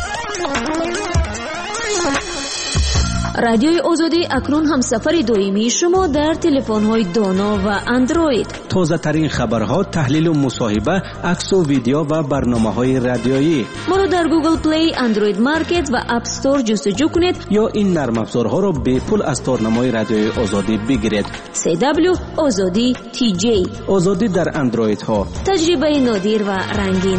رادیوی آزادی اکنون هم سفر دائمی شما در تلفن‌های دانا و اندروید. تازه ترین خبرها، تحلیل و مصاحبه، عکس و ویدیو و برنامه‌های رادیویی. ما رو در گوگل پلی، اندروید مارکت و اپ استور جستجو کنید یا این نرم افزارها را به پول از تارنمای رادیوی آزادی بگیرید. سی دبلیو آزادی تی جی. آزادی در اندروید ها. تجربه نادر و رنگین.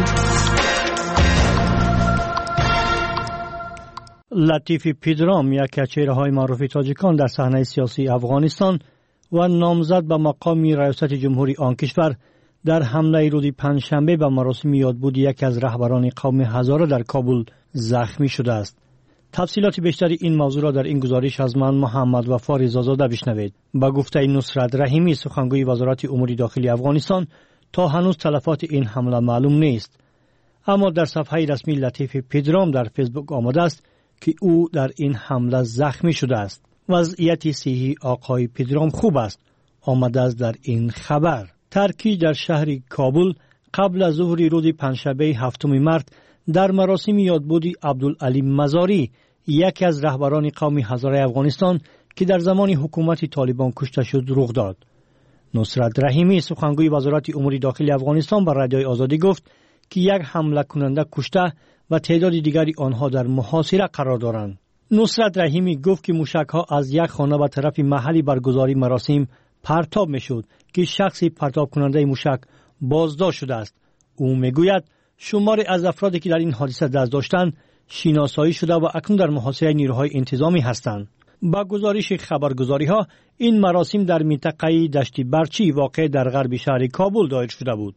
لطیف پیدرام، یکی از چهره‌های معروف تاجیکان در صحنه سیاسی افغانستان و نامزد به مقام ریاست جمهوری آن کشور، در حمله روز پنجشنبه به مراسم یادبود یکی از رهبران قوم هزاره در کابل زخمی شده است. تفصیلات بیشتری این موضوع را در این گزارش از من محمد وفا رضازاده بشنوید. با گفته نصرت رحیمی، سخنگوی وزارت امور داخلی افغانستان، تا هنوز تلفات این حمله معلوم نیست، اما در صفحه رسمی لطیف پیدرام در فیسبوک آمده است که او در این حمله زخمی شده است. وضعیت صحی آقای پیدرام خوب است، آمده است در این خبر. ترکی در شهر کابل قبل از ظهر روز پنجشنبه هفتم مارس در مراسم یادبود عبدالعلی مزاری، یکی از رهبران قوم هزاره افغانستان که در زمان حکومت طالبان کشته شد، رخ داد. نصرت رحیمی، سخنگوی وزارت امور داخلی افغانستان، به رادیوی آزادی گفت که یک حمله کننده کشته و تعداد دیگری آنها در محاصره قرار دارند. نصرت رحیمی گفت که موشک‌ها از یک خانه به طرف محلی برگزاری مراسم پرتاب می‌شد که شخص پرتاب کننده موشک بازداشت شده است. او میگوید شماری از افرادی که در این حادثه دست داشتند شناسایی شده و اکنون در محاصره نیروهای انتظامی هستند. با گزارش خبرگزاری‌ها این مراسم در منطقه دشت برچی واقع در غرب شهر کابل دایر شده بود.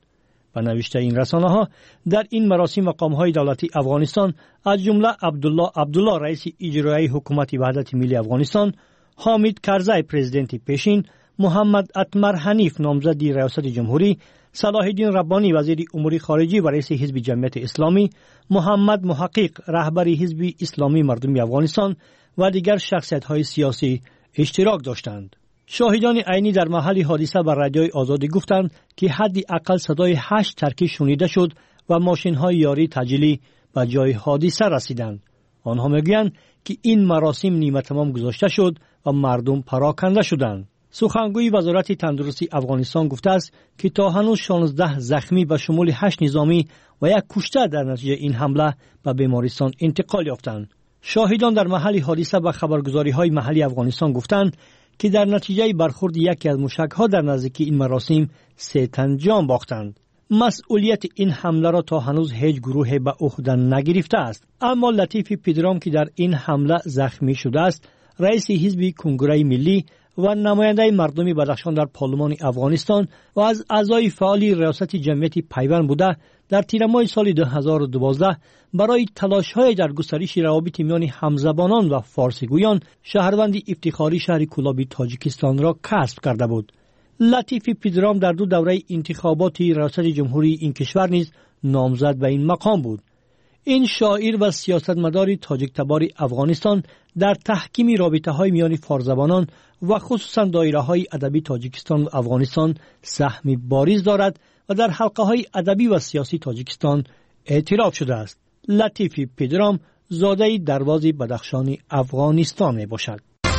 به نوشته این رسانه ها در این مراسم مقام های دولتی افغانستان از جمله عبدالله عبدالله رئیس اجرایی حکومت وحدت ملی افغانستان، حامد کرزی پرزیدنت پیشین، محمد اتمر حنیف نامزد ریاست جمهوری، صلاح الدین ربانی وزیر امور خارجه و رئیس حزب جمعیت اسلامی، محمد محقق رهبر حزب اسلامی مردمی افغانستان و دیگر شخصیت های سیاسی اشتراک داشتند. شاهدان عینی در محل حادثه بر رادیوی آزادی گفتند که حدی اقل صدای هشت ترکی شنیده شد و ماشین های یاری تجلی به جای حادثه رسیدند. آنها میگویند که این مراسم نیمه تمام گذاشته شد و مردم پراکنده شدند. سخنگوی وزارت تندرستی افغانستان گفته است که تا هنوز شانزده زخمی به شمول هشت نظامی و یک کشته در نتیجه این حمله به بیمارستان انتقال یافتند. شاهدان در محل حادثه به خبرگزاری های محلی افغانستان گفتند که در نتیجه برخورد یکی از موشک‌ها در نزدیکی این مراسم سه تن جان باختند. مسئولیت این حمله را تا هنوز هیچ گروه به عهده نگرفته است. اما لطیف پدرام که در این حمله زخمی شده است، رئیس حزب کنگره ملی و نماینده مردمی بدخشان در پارلمان افغانستان و از اعضای فعال ریاست جمعیت پیوند بوده، در تیر ماه سال دو هزار و دوازده برای تلاش‌های در گسترش روابط میان همزبانان و فارسیگویان شهروند افتخاری شهر کولابی تاجیکستان را کسب کرده بود. لطیف پدرام در دو دوره انتخابات ریاست جمهوری این کشور نیز نامزد به این مقام بود. این شاعر و سیاستمدار تاجیک تبار افغانستان در تحکیم رابطه‌های میان فارزبانان و خصوصا دایره‌های ادبی تاجیکستان و افغانستان سهمی بارز دارد و در حلقه‌های ادبی و سیاسی تاجیکستان اعتراف شده است. لطیف پدرام زاده درواز بدخشان افغانستان می باشد.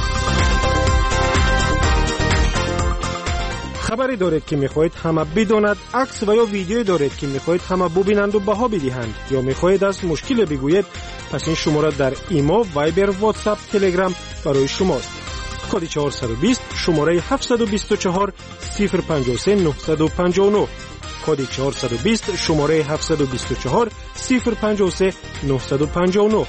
خبری دارید که میخواهید همه بداند، عکس و یا ویدیو دارید که میخواهید همه ببینند و بها بدهند، یا میخواهید از مشکل بگویید، پس این شماره در ایمو، وایبر، واتساپ، تلگرام برای شماست. کد چهارصد و بیست شماره هفتصد و بیست و چهار صفر پنجاه و سه نهصد و پنجاه و نه، کد چهارصد و بیست شماره هفتصد و بیست و چهار صفر پنجاه و سه نهصد و پنجاه و نه.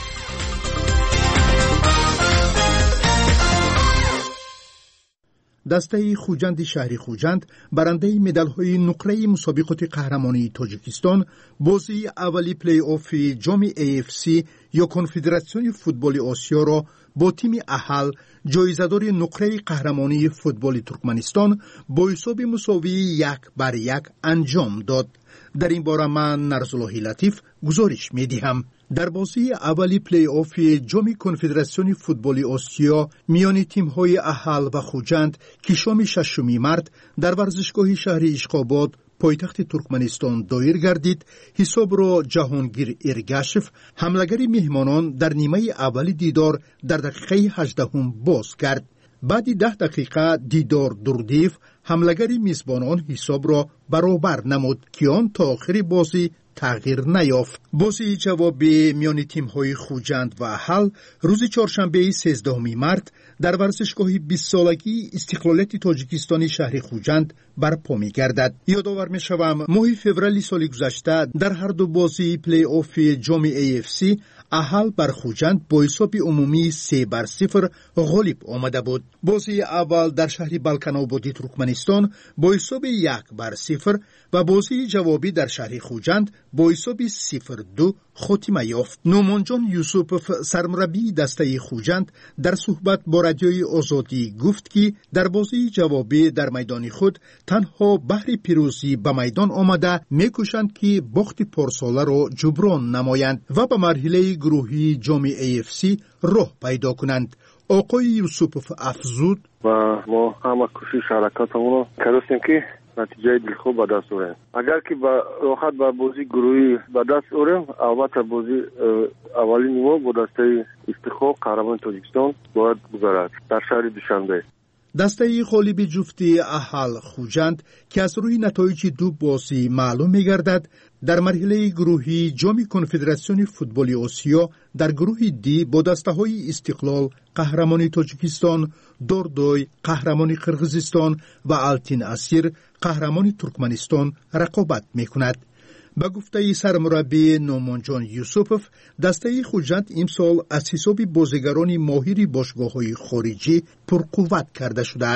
دسته خوجند شهری خوجند برنده مدال‌های نقره مسابقات قهرمانی تاجیکستان بازی اولی پلی آف جام ای اف سی یا کنفدراسیون فوتبال آسیا را با تیم اهل جایزه‌دار نقره قهرمانی فوتبال ترکمنستان با حساب مساوی یک بر یک انجام داد. در این باره من نرزالله لطیف گزارش می‌دهم. در بازی اولی پلی آف جام کنفدراسیون فوتبال آسیا میان تیم‌های اهل و خوجند که شام ششم مارس در ورزشگاه شهر اشقاباد پایتخت ترکمنستان دایر گردید، حساب را جهانگیر ارگاشف حملگری مهمانان در نیمه اولی دیدار در دقیقه هجدهم باز کرد. بعد ده دقیقه دیدار دردیف حملگری میزبانان حساب را برابر نمود که آن تا آخر بازی تغییر نیافت. بازی جوابی میان تیم‌های خوجند و اهل روز چهارشنبه سیزدهم مارس در ورزشگاه بیست سالگی استقلالیت تاجیکستان شهر خوجند برپا می‌گردد. یادآور می‌شوم ماه فوریه سال گذشته در هر دو بازی پلی آف جام ای اف سی اهل بر خوجند با حساب عمومی سه بر صفر غالب آمده بود. بازی اول در شهر بالکان‌آبادی ترکمنستان با حساب یک بر صفر و بازی جوابی در شهر خوجند با حساب صفر دو خاتمه یافت. نومانجان یوسوف سرمربی دسته خوجند در صحبت با رادیوی آزادی گفت که در بازی جوابی در میدان خود تنها بهر پیروزی به میدان آمده میکوشند که باخت پارساله را جبران نمایند و به مرحله گروهی جام ای اف سی راه پیدا کنند. آقای یوسوف افزود و ما همه کوشش حرکاتمون رو کردیم که نتیجه دلخوب به دست آوریم. اگر که با راحت با بازی گروهی به دست آوریم، البته بازی اولی نیمه با دسته استخاب قهرمان تاجیکستان باید بگذرد در شهر دوشنبه. دسته غالب جفتی اهل خوجند که از روی نتایج دو بازی معلوم می‌گردد در مرحله گروهی جام کنفدراسیون فوتبال آسیا در گروه دی با دسته‌های استقلال قهرمانی تاجیکستان، دوردوی قهرمانی قرغیزستان و التین اسیر قهرمانی ترکمنستان رقابت می‌کند. با گفته سرمربی نومانجان یوسوف، دسته خوجند امسال از حساب بازیگران ماهر باشگاه‌های خارجی پرقوت کرده شده است.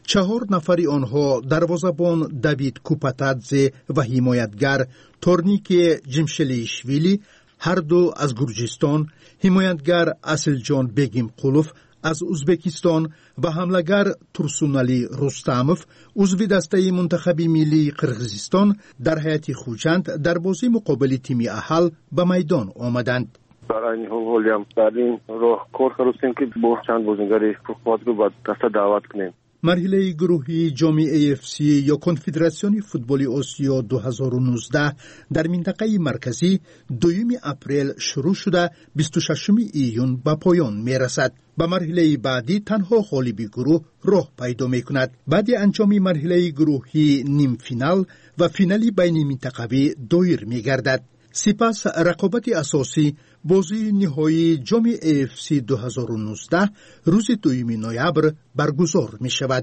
چهار نفر آنها دروازه‌بان دیوید کوپاتادزه و حمایتگر تورنیک جمشلیشویلی هر دو از گرجستان، حمایتگر اصلجان بیگیم قولوف از ازبکستان و حملگر ترسونالی رستاموف عضو دسته منتخب ملی قرقیزستان در هیئت خوجند در بازی مقابل تیم اهل به میدان آمدند. برای این حال هم در این راه کار کردیم که با چند بازیگر فوتبال رو به دسته دعوت کنیم. مرحله گروهی جام ای اف سی یا کنفدراسیون فوتبال آسیا دو هزار و نوزده در منطقه مرکزی دوم اپریل شروع شده بیست و ششم ایون به پایان می رسد. به مرحله بعدی تنها غالب گروه راه پیدا می کند. بعد انجام مرحله گروهی نیم فینال و فینالی بین منطقوی دایر می گردد. سپس رقابت اساسی بازی نهایی جام ای اف سی دو هزار و نوزده روز دوم نوامبر برگزار می شود.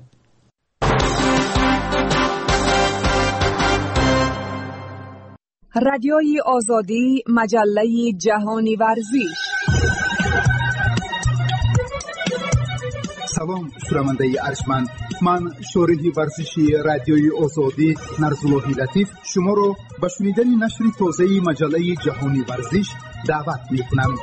رادیوی آزادی، مجله جهانی ورزش. سلام شنونده ارجمند، من شارح ورزشی رادیوی آزادی نرزاللهی لطیف شما را به شنیدن نشر تازه مجله جهانی ورزش دعوت می‌کنم.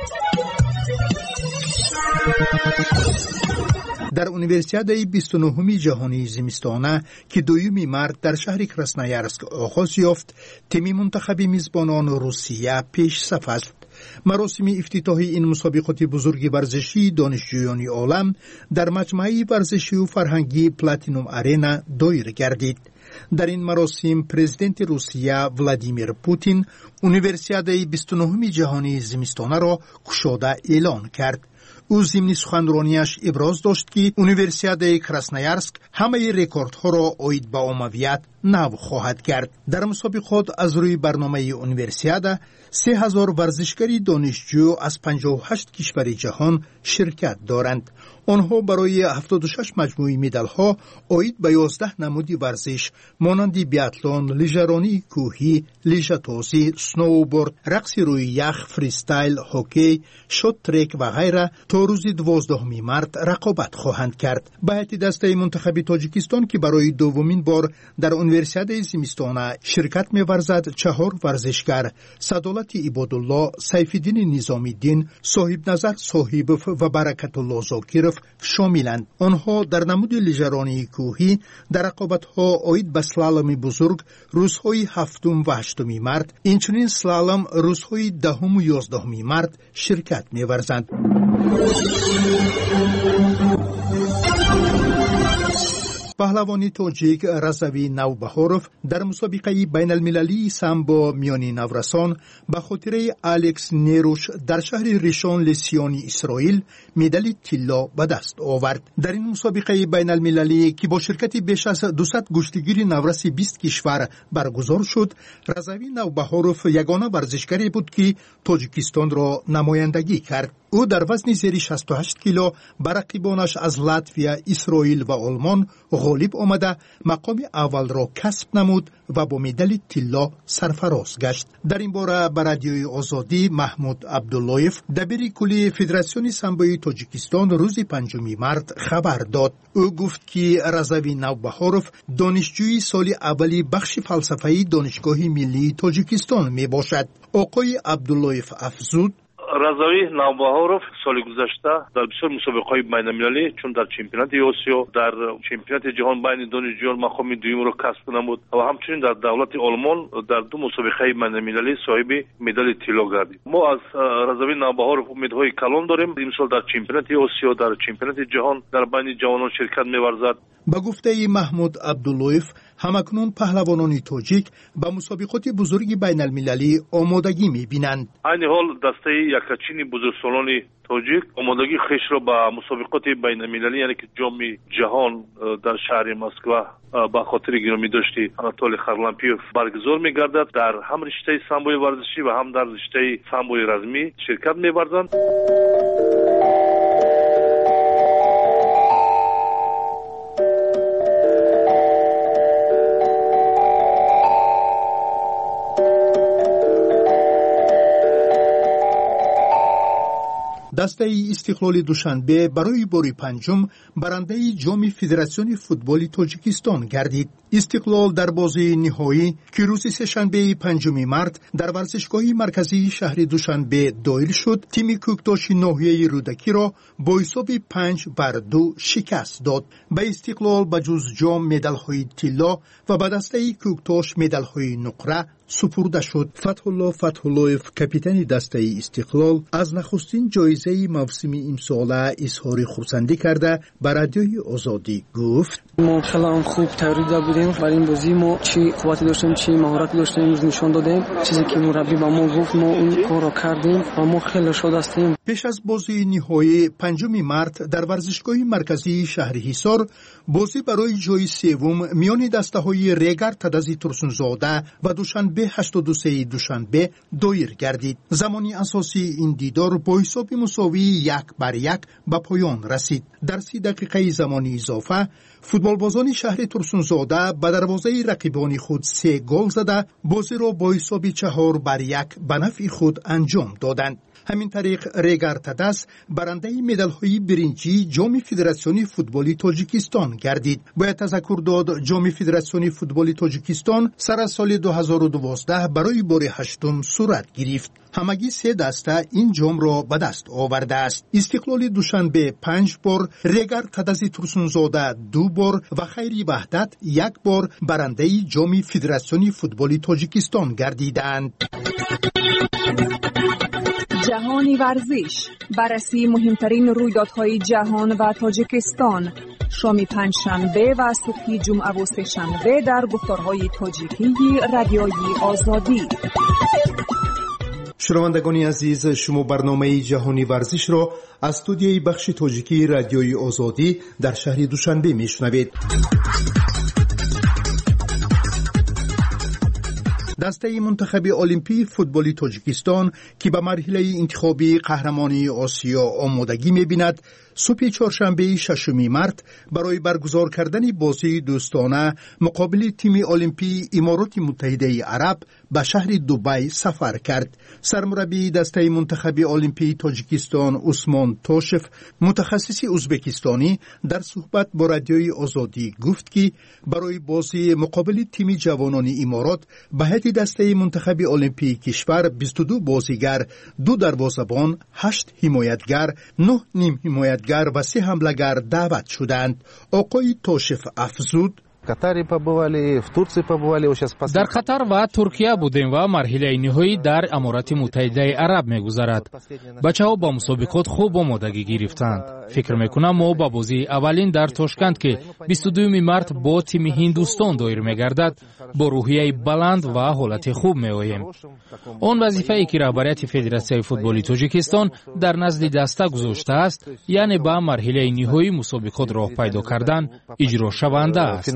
در اونیورسیادای بیست و نهم جهانی زمستانه که دوم مارس در شهر کراسنایارسک آغاز یافت، تیم منتخب میزبانان روسیه پیش صف است. مراسم افتتاحی این مسابقات بزرگ ورزشی دانشجویان عالم در مجمع ورزشی و فرهنگی پلاتینوم آرینا دایر گردید. در این مراسم پرزیدنت روسیه ولادیمیر پوتین اونیورسیادای بیست و نهم جهانی زمستانه را گشاده اعلان کرد. او ضمن سخنرانیش ابراز داشت که اونیورسیادای کراسنایارسک همه رکوردها را عاید به عمومیت نو خواهد کرد. در مسابقات از روی برنامه اونیورسیادا سه هزار ورزشکاری دانشجو از پنجاه و هشت کشور جهان شرکت دارند. آنها برای هفتاد و شش مجموعه مدال‌ها عاید به یازده نمود ورزش مانند بیاتلون، لیژرانی کوهی، لیژه‌تازی، سنوبورد، رقص روی یخ، فریستایل، هاکی، شات ترک و غیره تا روز دوازدهم مارس رقابت خواهند کرد. به هیئت دسته منتخب تاجیکستان که برای دومین بار در اونیورسیاد زمستانه شرکت می‌ورزد چهار ورزشکار سعادت عبادالله، سیف‌الدین نظامی‌الدین، صاحب نظر صاحبوف و برکت الله زاکرف شاملند. آنها در نمود لیژرانی کوهی در رقابت‌ها عاید به سلالم بزرگ روزهای هفتم و هشتم مارس، اینچنین سلالم روزهای دهم و یازدهم مارس شرکت می‌ورزند. پهلوانی تاجیک رضوی نوبهاروف در مسابقه بین المللی سامبو میانی نورسان به خاطر الکس نیروش در شهر ریشان لسیانی اسرائیل مدال طلا به دست آورد. در این مسابقه بین المللی که با شرکت بیش از دویست گشتگیر نورس بیست کشور برگزار شد، رضوی نوبهاروف یگانه ورزشکاری بود که تاجیکستان را نمایندگی کرد. او در وزن زیر شصت و هشت کیلو بر رقیبانش از لاتویا، اسرائیل و آلمان غالب آمده مقام اول را کسب نمود و با مدال طلا سرفراز گشت. در این باره به رادیوی آزادی محمود عبداللهیف دبیر کلی فدراسیون سامبوی تاجیکستان روز پنجم مارس خبر داد. او گفت که رضوی نوبهاروف دانشجوی سال اولی بخش فلسفه‌ای دانشگاه ملی تاجیکستان می باشد. آقای عبداللهیف افزود: رضوی نوبهاروف سال گذشته در بسیار مسابقه‌های بین‌المللی چون در چمپیونات آسیا، در چمپیونات جهان بین دانشجویان مقام دوم را کسب نمود و همچنین در دولت آلمان در دو مسابقه بین‌المللی صاحب مدال طلا گردید. ما از رضوی نوبهاروف امیدهای کلان داریم. امسال در چمپیونات آسیا، در چمپیونات جهان در بین جوانان شرکت می‌ورزد. با گفته محمود عبداللهیف همکنون پهلوانان تاجیک به مسابقات بزرگ بین المللی آمادگی می‌بینند. این حال دسته یکچین بزرگسالان تاجیک آمادگی خیش را به مسابقات بین المللی یعنی که جام جهان در شهر مسکو با خاطر گرامی داشتی آناتولی خرلمپیوف برگزار می‌گردد. در هم رشته سامبوی ورزشی و هم در رشته سامبوی رزمی شرکت می‌ورزند. دسته استقلال دوشنبه برای بار پنجم برنده جام فدراسیون فوتبال تاجیکستان گردید. استقلال در بازی نهایی که روز سه‌شنبه پنجم مارس در ورزشگاه مرکزی شهر دوشنبه دایر شد، تیم کوکتاش ناحیه رودکی را با حساب پنج بر دو شکست داد. به استقلال بجز جام مدال‌های طلا و به دسته کوکتاش مدال‌های نقره سپرده شد. فتح الله فتح اللهیف کاپیتان دسته استقلال از نخستین جایزه موسم امسال اظهار خرسندی کرده به رادیوی آزادی گفت: ما خیلی خوب تیاری بودیم برای این بازی. ما چی قوتی داشتیم چی مهارتی داشتیم نشون دادیم. چیزی که مربی با ما گفت ما اون کار را کردیم و ما خیلی شاد هستیم. پیش از بازی نهایی پنجم مارس در ورزشگاه مرکزی شهر حصار بازی برای جای سوم میان دسته‌های ریگر تدزی ترسونزاده و دوشنبه هشتاد و سه دوشنبه دایر گردید. زمانی اساسی این دیدار با حساب مساوی یک بر یک به پایان رسید. در سی دقیقه زمانی اضافه فوتبالبازان شهر ترسونزاده به دروازه رقیبان خود سه گل زده بازی را با حساب چهار بر یک به نفع خود انجام دادند. همین طریق ریگر تدس برنده مدال‌های برنجی جام فدراسیون فوتبال تاجیکستان گردید. باید تذکر داد جام فدراسیون فوتبال تاجیکستان سر از سال دو هزار و دوازده برای بار هشتم صورت گرفت. همگی سه دسته این جام را به دست آورده است. استقلال دوشنبه پنج بار، ریگر تدزی ترسونزاده دو بار و خیری وحدت یک بار برنده جام فدراسیون فوتبال تاجیکستان گردیدند. جهانی ورزش، بررسی مهمترین رویدادهای جهان و تاجیکستان، شام پنجشنبه و صبح جمعه و سه‌شنبه در گفتارهای تاجیکی رادیوی آزادی. شنوندگان عزیز، شما برنامه جهانی ورزش را از استودیوی بخش تاجیکی رادیوی آزادی در شهر دوشنبه میشنوید. دسته منتخب المپی فوتبال تاجیکستان که به مرحله انتخابی قهرمانی آسیا آمادگی می‌بیند، صبح چهارشنبه ششم مارس برای برگزار کردن بازی دوستانه مقابل تیم المپی امارات متحده عرب به شهر دبی سفر کرد. سرمربی دسته منتخب المپی تاجیکستان عثمان توشف، متخصص ازبکستانی، در صحبت با رادیوی آزادی گفت که برای بازی مقابل تیم جوانان امارات به هیئت دسته منتخب المپی کشور بیست و دو بازیگر، دو دروازه‌بان، هشت حمایتگر، نه نیم حمایتگر و سه حمله‌گر دعوت شدند. آقای توشف افزود: در قطر و ترکیه بودیم و مرحله نهایی در امارات متحده عرب می‌گذرد. بچه‌ها با مسابقات خوب آمادگی گرفتند. فکر می‌کنم ما با بازی اولین در تاشکند که بیست و دو مارس با تیم هندوستان دایر می‌گردد با روحیه بلند و حالت خوب می‌آییم. آن وظیفه‌ای که رهبریت فدراسیون فوتبال تاجیکستان در نزد دسته گذاشته است، یعنی با مرحله نهایی مسابقات راه پیدا کردن اجرا شونده است.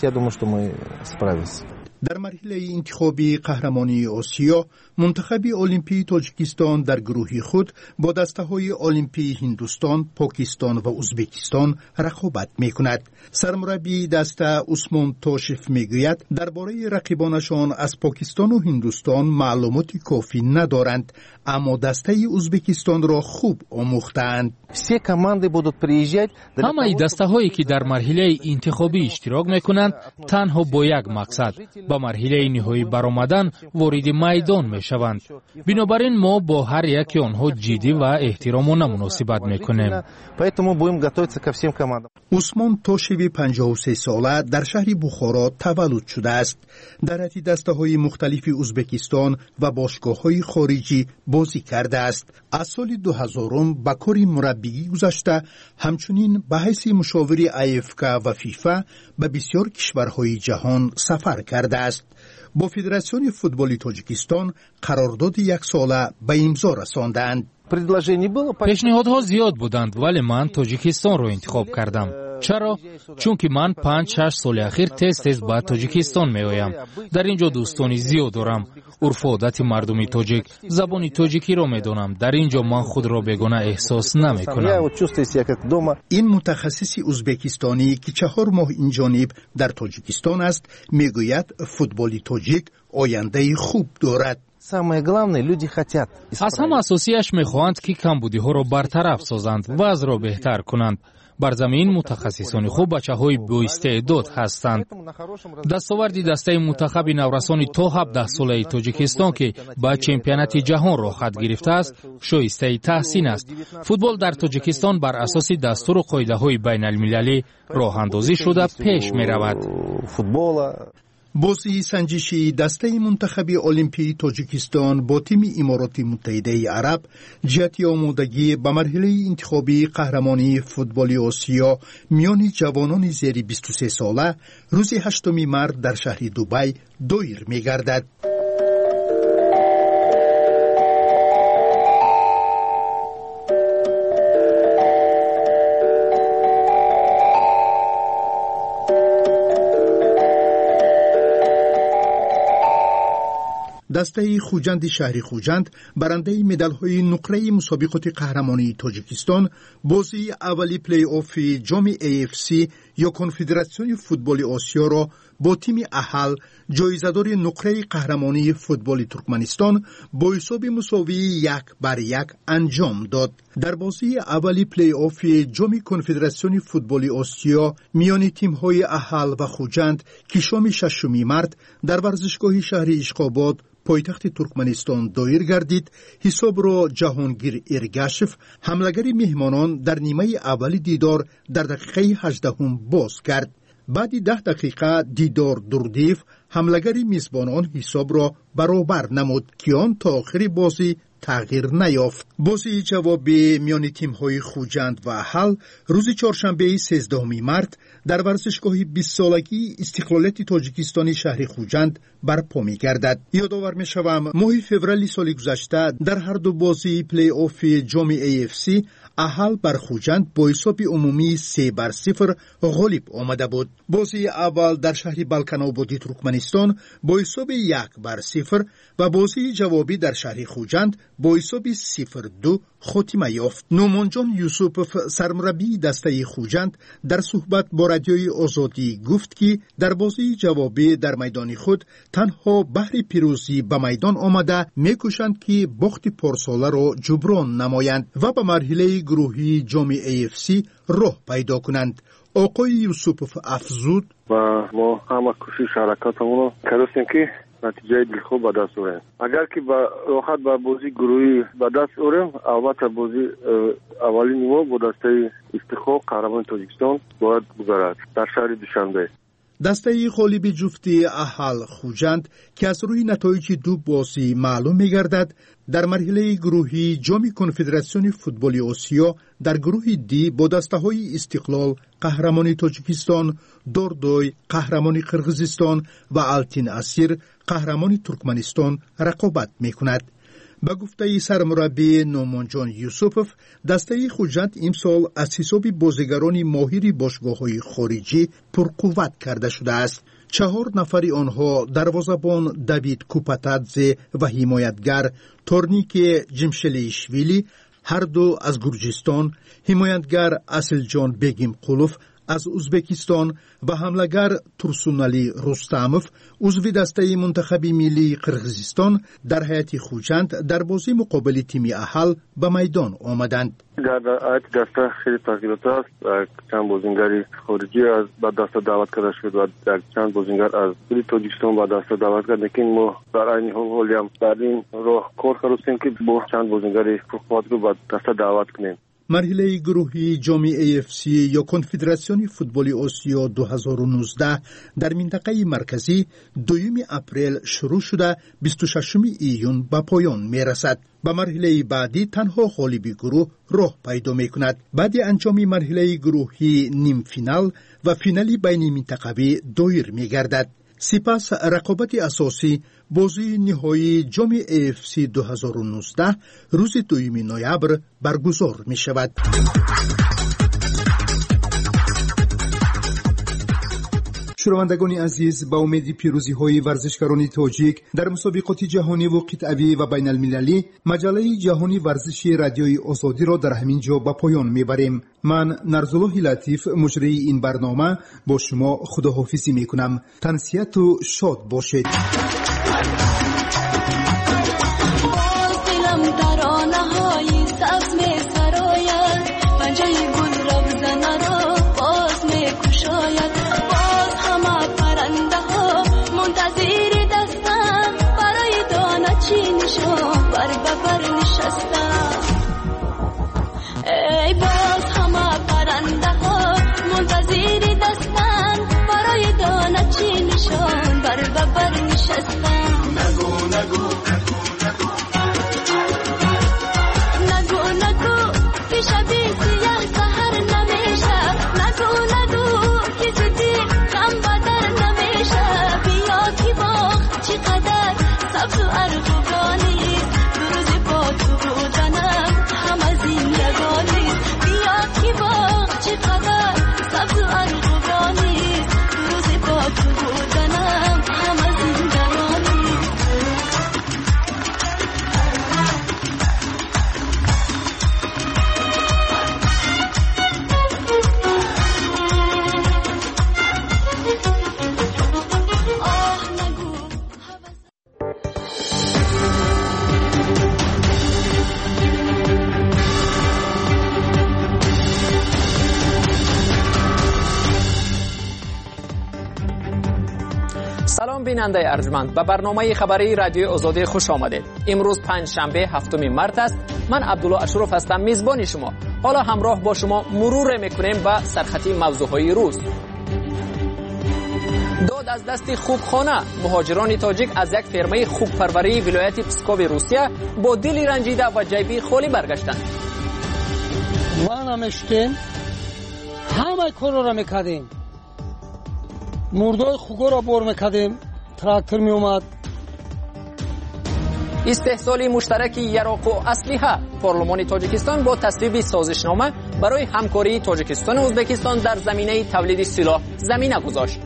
در مرحله انتخابی قهرمانی آسیا، منتخب المپی تاجیکستان در گروه خود با دسته‌های المپی هندوستان، پاکستان و ازبکستان رقابت می‌کند. سرمربی دسته عثمان توشف میگوید درباره رقیبانشان از پاکستان و هندوستان معلومات کافی ندارند، اما دسته ازبکستان را خوب آموختند. همه دسته‌هایی که در مرحله انتخابی اشتراک می‌کنند تنها با یک مقصد، با مرحله نهایی برآمدن وارد میدان می‌شوند. بنابراین ما با هر یک آنها جدی و احترام و مناسبت می‌کنیم. عثمان توشیوی پنجاه و سه ساله در شهر بخارا تولد شده است. در حتی دسته‌های مختلف ازبکستان و باشگاه‌های خارجی بازی کرده است. از سال دو هزار به کار مربیگی گذشته، همچنین به حیث مشاور ای اف کی و فیفا به بسیار کشورهای جهان سفر کرده است. با فدراسیون فوتبال تاجیکستان قرارداد یک ساله به امضا رساندند. پیشنهادها زیاد بودند ولی من تاجیکستان را انتخاب کردم. چرا؟ چون که من پنج شش سال اخیر تیز تیز به تاجیکستان می آیم. در اینجا دوستانی زیاد دارم. عرف و عادت مردم تاجیک، زبان تاجیکی را می دانم. در اینجا من خود را بیگانه احساس نمی کنم. این متخصص ازبکستانی که چهار ماه این جانب در تاجیکستان است میگوید فوتبال تاجیک آینده خوب دارد. аз ҳам асосияш мехоҳанд ки камбудиҳоро бартараф созанд, вазъро беҳтар кунанд. бар замин мутахассисони хуб бачаҳои боистеъдод ҳастанд. дастоварди дастаи мунтахаби наврасони то ҳабдаҳ солаи тоҷикистон ки ба чемпионати ҷаҳон роҳ хат гирифтааст, шоистаи таҳсин аст. футбол дар тоҷикистон бар асоси дастуру қоидаҳои байналмилалӣ роҳандозӣ шуда пеш меравад. бозии санҷиши дастаи мунтахаби олимпии тоҷикистон бо тими имороти муттаҳидаи араб ҷиҳати омодагӣ ба марҳилаи интихобии қаҳрамонии футболи осиё миёни ҷавонони зери бисту се сола рӯзи ҳаштуми март дар шаҳри дубай доир мегардад. дастаи хуҷанди шаҳри хуҷанд барандаи медалҳои нуқраи мусобиқоти қаҳрамонии тоҷикистон бозии аввали плей-оффи ҷоми эй эф си ё конфедератсиони футболи осиёро бо тими аҳал ҷоизадори нуқраи қаҳрамонии футболи туркманистон бо ҳисоби мусовии як бар як анҷом дод. дар бозии аввали плей-оффи ҷоми конфедератсиони футболи осиё миёни тимҳои аҳал ва хуҷанд ки шоми шашуми март дар варзишгоҳи шаҳри ишқобод пойтахти туркманистон доир гардид, ҳисобро ҷаҳонгир эргашев ҳамлагари меҳмонон дар нимаи аввали дидор дар дақиқаи ҳаждаҳум боз кард. баъди даҳ дақиқа дидор дурдиев ҳамлагари мизбонон ҳисобро баробар намуд ки он то охири бозӣ тағйир наёфт. бозии ҷавобӣ миёни тимҳои хуҷанд ва аҳал рӯзи чоршанбеи сездаҳуми март дар варзишгоҳи бистсолагии истиқлолияти тоҷикистони шаҳри хуҷанд барпо мегардад. ёдовар мешавам моҳи феврали соли гузашта дар ҳарду бозии плей-оффи ҷоми эй эф си аҳал бар хуҷанд бо ҳисоби умумии се бар сифр ғолиб омада буд. бозии аввал дар шаҳри балканободи туркманистон бо ҳисоби як бар сифр ва бозии ҷавобӣ дар шаҳри хуҷанд бо ҳисоби сифр ду хотима ёфт. нӯмонҷон юсупов сармураббии дастаи хуҷанд дар суҳбат бо радиои озодӣ гуфт ки дар бозии ҷавобӣ дар майдони худ танҳо баҳри пирӯзӣ ба майдон омада мекӯшанд ки бохти порсоларо ҷуброн намоянд ва ба марҳилаи гурӯҳии ҷоми эй эф си роҳ пайдо кунанд. оқои юсупов афзуд: ва мо ҳама кӯшиш ҳаракатамонро кардем ки натиҷаи дилхоб ба даст орем. агар ки ба роҳат ба бозии гурӯҳӣ ба даст орем, албатта бозии аввалини мо бо дастаи истихоб қаҳрамони тоҷикистон бояд гузарад дар шаҳри душанбе. дастаи ғолиби ҷуфти аҳал хуҷанд ки аз рӯи натоиҷи ду бозӣ маълум мегардад, дар марҳилаи гурӯҳии ҷоми конфедератсиони футболи осиё дар гурӯҳи ди бо дастаҳои истиқлол қаҳрамони тоҷикистон, дордой қаҳрамони қирғизистон ва алтин асир қаҳрамони туркманистон рақобат мекунад. ба гуфтаи сармураббӣ нӯмонҷон юсупов, дастаи хуҷанд имсол аз ҳисоби бозигарони моҳири бошгоҳҳои хориҷӣ пурқувват карда шудааст. чаҳор нафари онҳо дарвозабон давид купатадзе ва ҳимоятгар торнике ҷимшелишвили ҳарду аз гурҷистон, ҳимоятгар асилҷон бегимқулов аз ӯзбекистон ва ҳамлагар турсунали рустамов узви дастаи мунтахаби миллии қирғизистон дар ҳайати хуҷанд дар бозии муқобили тими аҳал ба майдон омаданд. дар ҳайати даста хеле тағйирот аст. чанд бозингари хориҷӣ аз ба даста даъват карда шуд ва як чанд бозингар аз худи тоҷикистон ба даста даъват кард. лекин мо дар айни ҳол ҳолиам дар ин роҳ кор кардем ки бо чанд бозингари пурқувватро ба даста даъват кунем. марҳилаи гурӯҳии ҷоми эй эф си ё конфедератсиони футболи осиё ду ҳазору нуздаҳ дар минтақаи марказӣ дуюми апрел шурӯъ шуда бисту шашуми июн ба поён мерасад. ба марҳилаи баъдӣ танҳо ғолиби гурӯҳ роҳ пайдо мекунад. баъди анҷоми марҳилаи гурӯҳӣ нимфинал ва финали байни минтақавӣ доир мегардад. сипас рақобати асосӣ бозии ниҳоии ҷоми эй эф си ду ҳазору нуздаҳ рӯзи дуюми ноябр баргузор мешавад. шунавандагони азиз, ба умеди пирӯзиҳои варзишгарони тоҷик дар мусобиқоти ҷаҳониву қитъавӣ ва байналмилалӣ, маҷалаи ҷаҳони варзиши радиои озодиро дар ҳамин ҷо ба поён мебарем. ман нарзуллоҳи латиф, муҷрии ин барнома, бо шумо худоҳофизӣ мекунам. тансияту шод бошед. نشستم نگو نگو نگو نگو که شبی سیاه سهر نمیشه نگو نگو که زدی غم بدر نمیشه بیا کی باغ چقدر سبز و ارغوانی روز با تو بودنم همه زندگانی بیا کی باغ چقدر سبز و ارغوانی روز با تو بودنم همه زندگانی سلام بیننده ارجمند، به برنامه خبری رادیو آزادی خوش آمدید. امروز پنج شنبه هفتم مارس است. من عبدالله اشرف هستم میزبان شما. حالا همراه با شما مرور میکنیم به سرخطی موضوعهای روز. داد از دست خوبخانه، مهاجران تاجیک از یک فرمه خوب پروری ولایت پسکو روسیه با دلی رنجیده و جیبی خالی برگشتند. ما نمشتیم همه کارا را میکردیم، مردای خوگا را بار میکردیم، تراکتور می اومد. استحصال مشترک یراق و اسلحه، پارلمان تاجیکستان با تصویب سازشنامه برای همکاری تاجیکستان و ازبکستان در زمینه تولید سلاح زمینه گذاشت.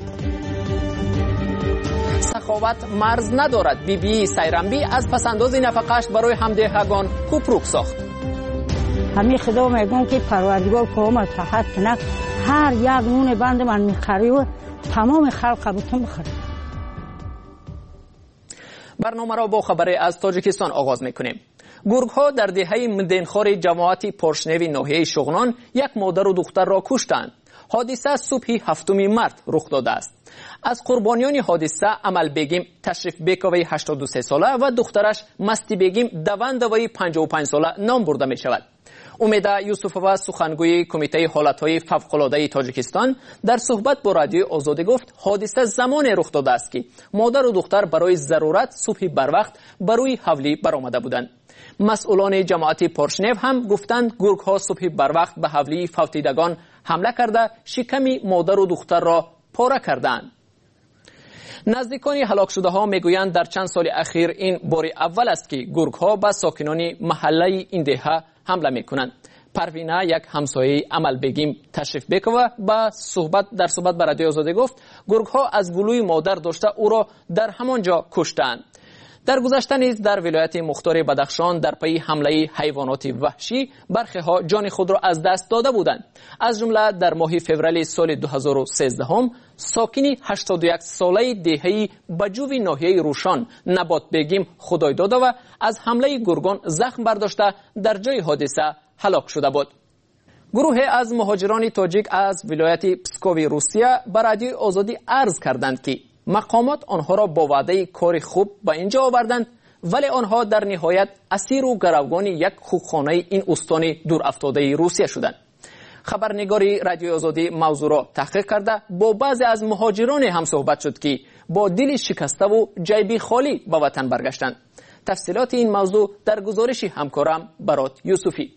سخاوت مرز ندارد، بی بی سیرنبی از پسنداز نفقه‌اش برای همدهگان کوپروک ساخت. همین خدا میگم که پروردگار کام تحت کنه، هر یک نون بند من میخری و تمام خلق بتون بخره. برنامه را با خبری از تاجیکستان آغاز میکنیم. گرگ ها در دهه مدنخوار جماعت پرشنوی ناحیه شغنان یک مادر و دختر را کشتند. حادثه صبح هفتم مارس رخ داده است. از قربانیان حادثه امل بیگم تشریف بیکوی هشتاد و سه ساله و دخترش مستی بیگم دوندوی پنجاه و پنج ساله نام برده می شود. امیده یوسفова سخنگوی کمیته حالتهای فوق‌العاده تاجیکستان در صحبت با رادیو آزادی گفت حادثه زمان رخ داده است که مادر و دختر برای ضرورت صبح بروقت بروی حولی برآمده بودند. مسئولان جماعت پرشنو هم گفتند گرگ ها صبح بروقت به حولی فوتیدگان حمله کرده شکم مادر و دختر را پاره کردند. نزدیکان هلاک شده ها میگویند در چند سال اخیر این بار اول است که گرگ ها به ساکنان محله این دهه حمله میکنند. پروینه یک همسایه امل بیگم تشریف بیکوه با صحبت در صحبت با رادیو آزادی گفت گرگ ها از گلوی مادر داشته او را در همانجا کشتند. در گذشته نیز در ولایت مختار بدخشان در پی حمله حیوانات وحشی برخی ها جان خود را از دست داده بودند. از جمله در ماه فوریه سال دو هزار و سیزده هم ساکنی هشتاد و یک ساله دهه بجوی ناحیه روشان نبات بیگم خدای داده و از حمله گرگان زخم برداشته در جای حادثه هلاک شده بود. گروه از مهاجران تاجیک از ولایت پسکو روسیه به رادیو آزادی عرض کردند که مقامات آنها را با وعده کار خوب به اینجا آوردند، ولی آنها در نهایت اسیر و گروگان یک خوابخانه این استان دور افتاده روسیه شدند. خبرنگاری رادیو آزادی موضوع را تحقیق کرده با بعضی از مهاجران هم صحبت شد که با دل شکسته و جیبی خالی به وطن برگشتند. تفصیلات این موضوع در گزارش همکارم برات یوسفی.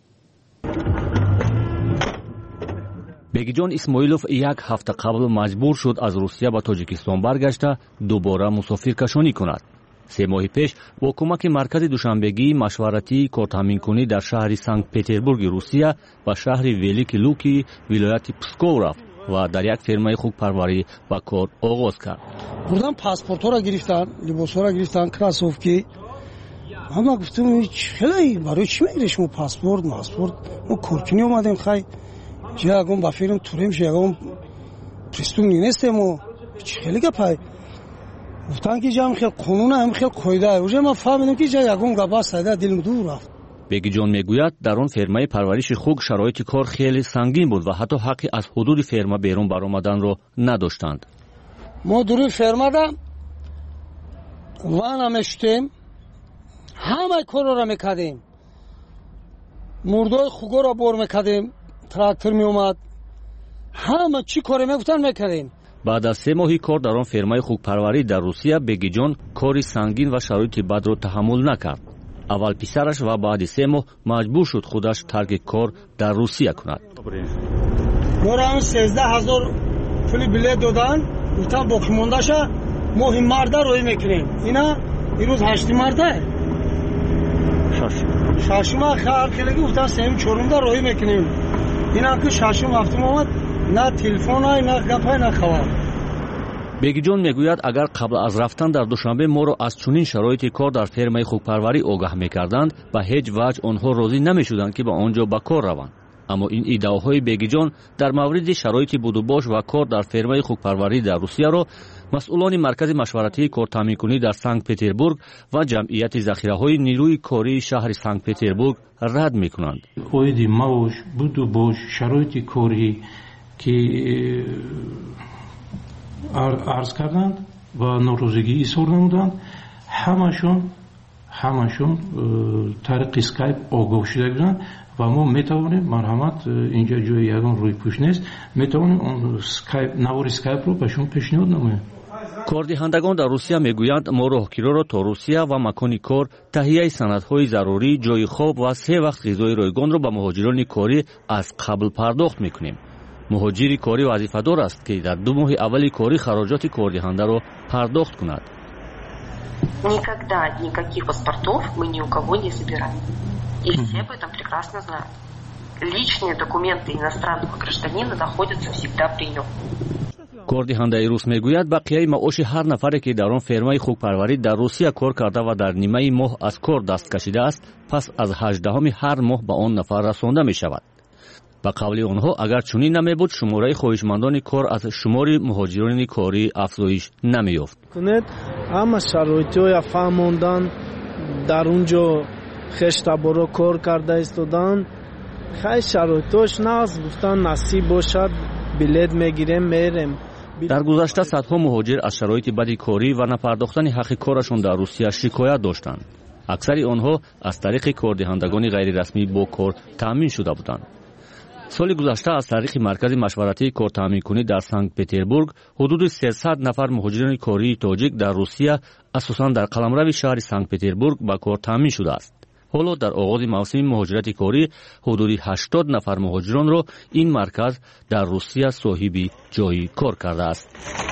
бегиҷон исмоилов як ҳафта қабл маҷбур шуд аз русия ба тоҷикистон баргашта дубора мусофиркашонӣ кунад. се моҳи пеш бо кӯмаки маркази душанбегии машваратии кортаминкунӣ дар шаҳри санкт петербурги русия ба шаҳри велики луки вилояти псков рафт ва дар як фермаи хукпарварӣ ба кор оғоз кард. бурдан паспортҳоро гирифтан, либосҳоро гирифтан, кросовки. ҳама гуфтам хеле барои чӣ мегиред шумо паспорт, паспорт? мо коркунӣ омадем хай. Че ягон ба филм турем, че ягон преступник нестем мо. Хеле гапай. Гуфтан ки ҷам хел қонуна, ҳам хел қоида. Уже ма фаҳмидам ки ҷа ягон габа сайда дилм дур рафт. бегиҷон мегӯяд дар он фермаи парвариши хук шароити кор хеле сангин буд ва ҳатто ҳаққи аз ҳудуди ферма берун баромаданро надоштанд. мо дуруи фермада вана мешудем, ҳамаи корро мекардем. мурдои хугоро бор мекардем. трактор می اومد، همه چی کاری میگفتن میکردیم. بعد از سه ماهی کار در آن فرمای خوکپروری در روسیه بگیجان کاری سنگین و شرایط بد را تحمل نکرد. اول پسرش و بعد سه ماه مجبور شد خودش ترک کار در روسیه کند. ما را سیزده هزار پول بلیط دادن، گفتن باقی مانده شه ماه مرده روی میکنیم. اینا امروز هشت مرده ششم خبر کردی گفتن سیم چهارم روی میکنیم. اینا که ششم هفتم آمد نه تلفن های نه گپ های نه خبر. بگیجان میگوید اگر قبل از رفتن در دوشنبه ما را از چنین شرایط کار در فرمای خوکپروری آگاه میکردند به هیچ وجه آنها راضی نمیشدند که به آنجا به کار روند. اما این ایده‌های بگیجان در مورد شرایط بود و باش و کار در فرمای خوکپروری در روسیه را مسئولان مرکز مشورتی کار تامین کنی در سنت پتربورگ و جمعیت ذخیره‌های نیروی کاری شهر سنت پتربورگ رد میکنند. اویدی ماوش بود و باش شرایط کاری که عرض کردند و ناراضگی ایثار نمودند، همشون همشون طریق اسکایپ آگاه شده بودند و ما میتوانیم مرحمت اینجا جای یگان روی پوش نیست، میتوانیم اون اسکایپ نوار اسکایپ رو بهشون پیشنهاد نماییم. کاردهندگان در روسیه میگویند ما راهگیرا را تا روسیه و مکانی کار، تهیه سندهای ضروری، جای خواب و سه وقت غذای رایگان را به مهاجران کاری از قبل پرداخت میکنیم. مهاجری کاری وظیفه‌دار است که در دو ماه اول کاری خراجات کاردهنده را پرداخت کند. Никогда никаких паспортов мы ни у кого не забираем. И все об этом прекрасно знают. Личные документы иностранного гражданина находятся всегда при нем. کاردهنده روس میگوید بقیه معاش هر نفری که در آن فرمای خوکپروری در روسیه کار کرده و در نیمه ماه از کار دست کشیده است، پس از هجدهم هر ماه به آن نفر رسانده می شود. به قول آنها اگر چنین نمی بود شماره خواهشمندان کار از شمار مهاجران کاری افزایش نمی یافت. اما شرایطی فهموندن در اونجا خشت برو کار کرده استودن خیلی شرایطش ناز گفتن نصیب باشد بلیط میگیریم میریم. در گذشته صدها مهاجر از شرایط بدی کاری و نپرداختن حق کارشون در روسیه شکایت داشتند. اکثر آنها از طریق کاردهندگان غیر رسمی با کار تامین شده بودند. سال گذشته از طریق مرکز مشورتی کار تامین کنی در سنت پتربورگ حدود سیصد نفر مهاجران کاری تاجیک در روسیه اساساً در قلمرو شهر سنت پتربورگ به کار تامین شده است. حالا در آغاز موسم مهاجرت کاری حدود هشتاد نفر مهاجران را این مرکز در روسیه صاحب جای کار کرده است.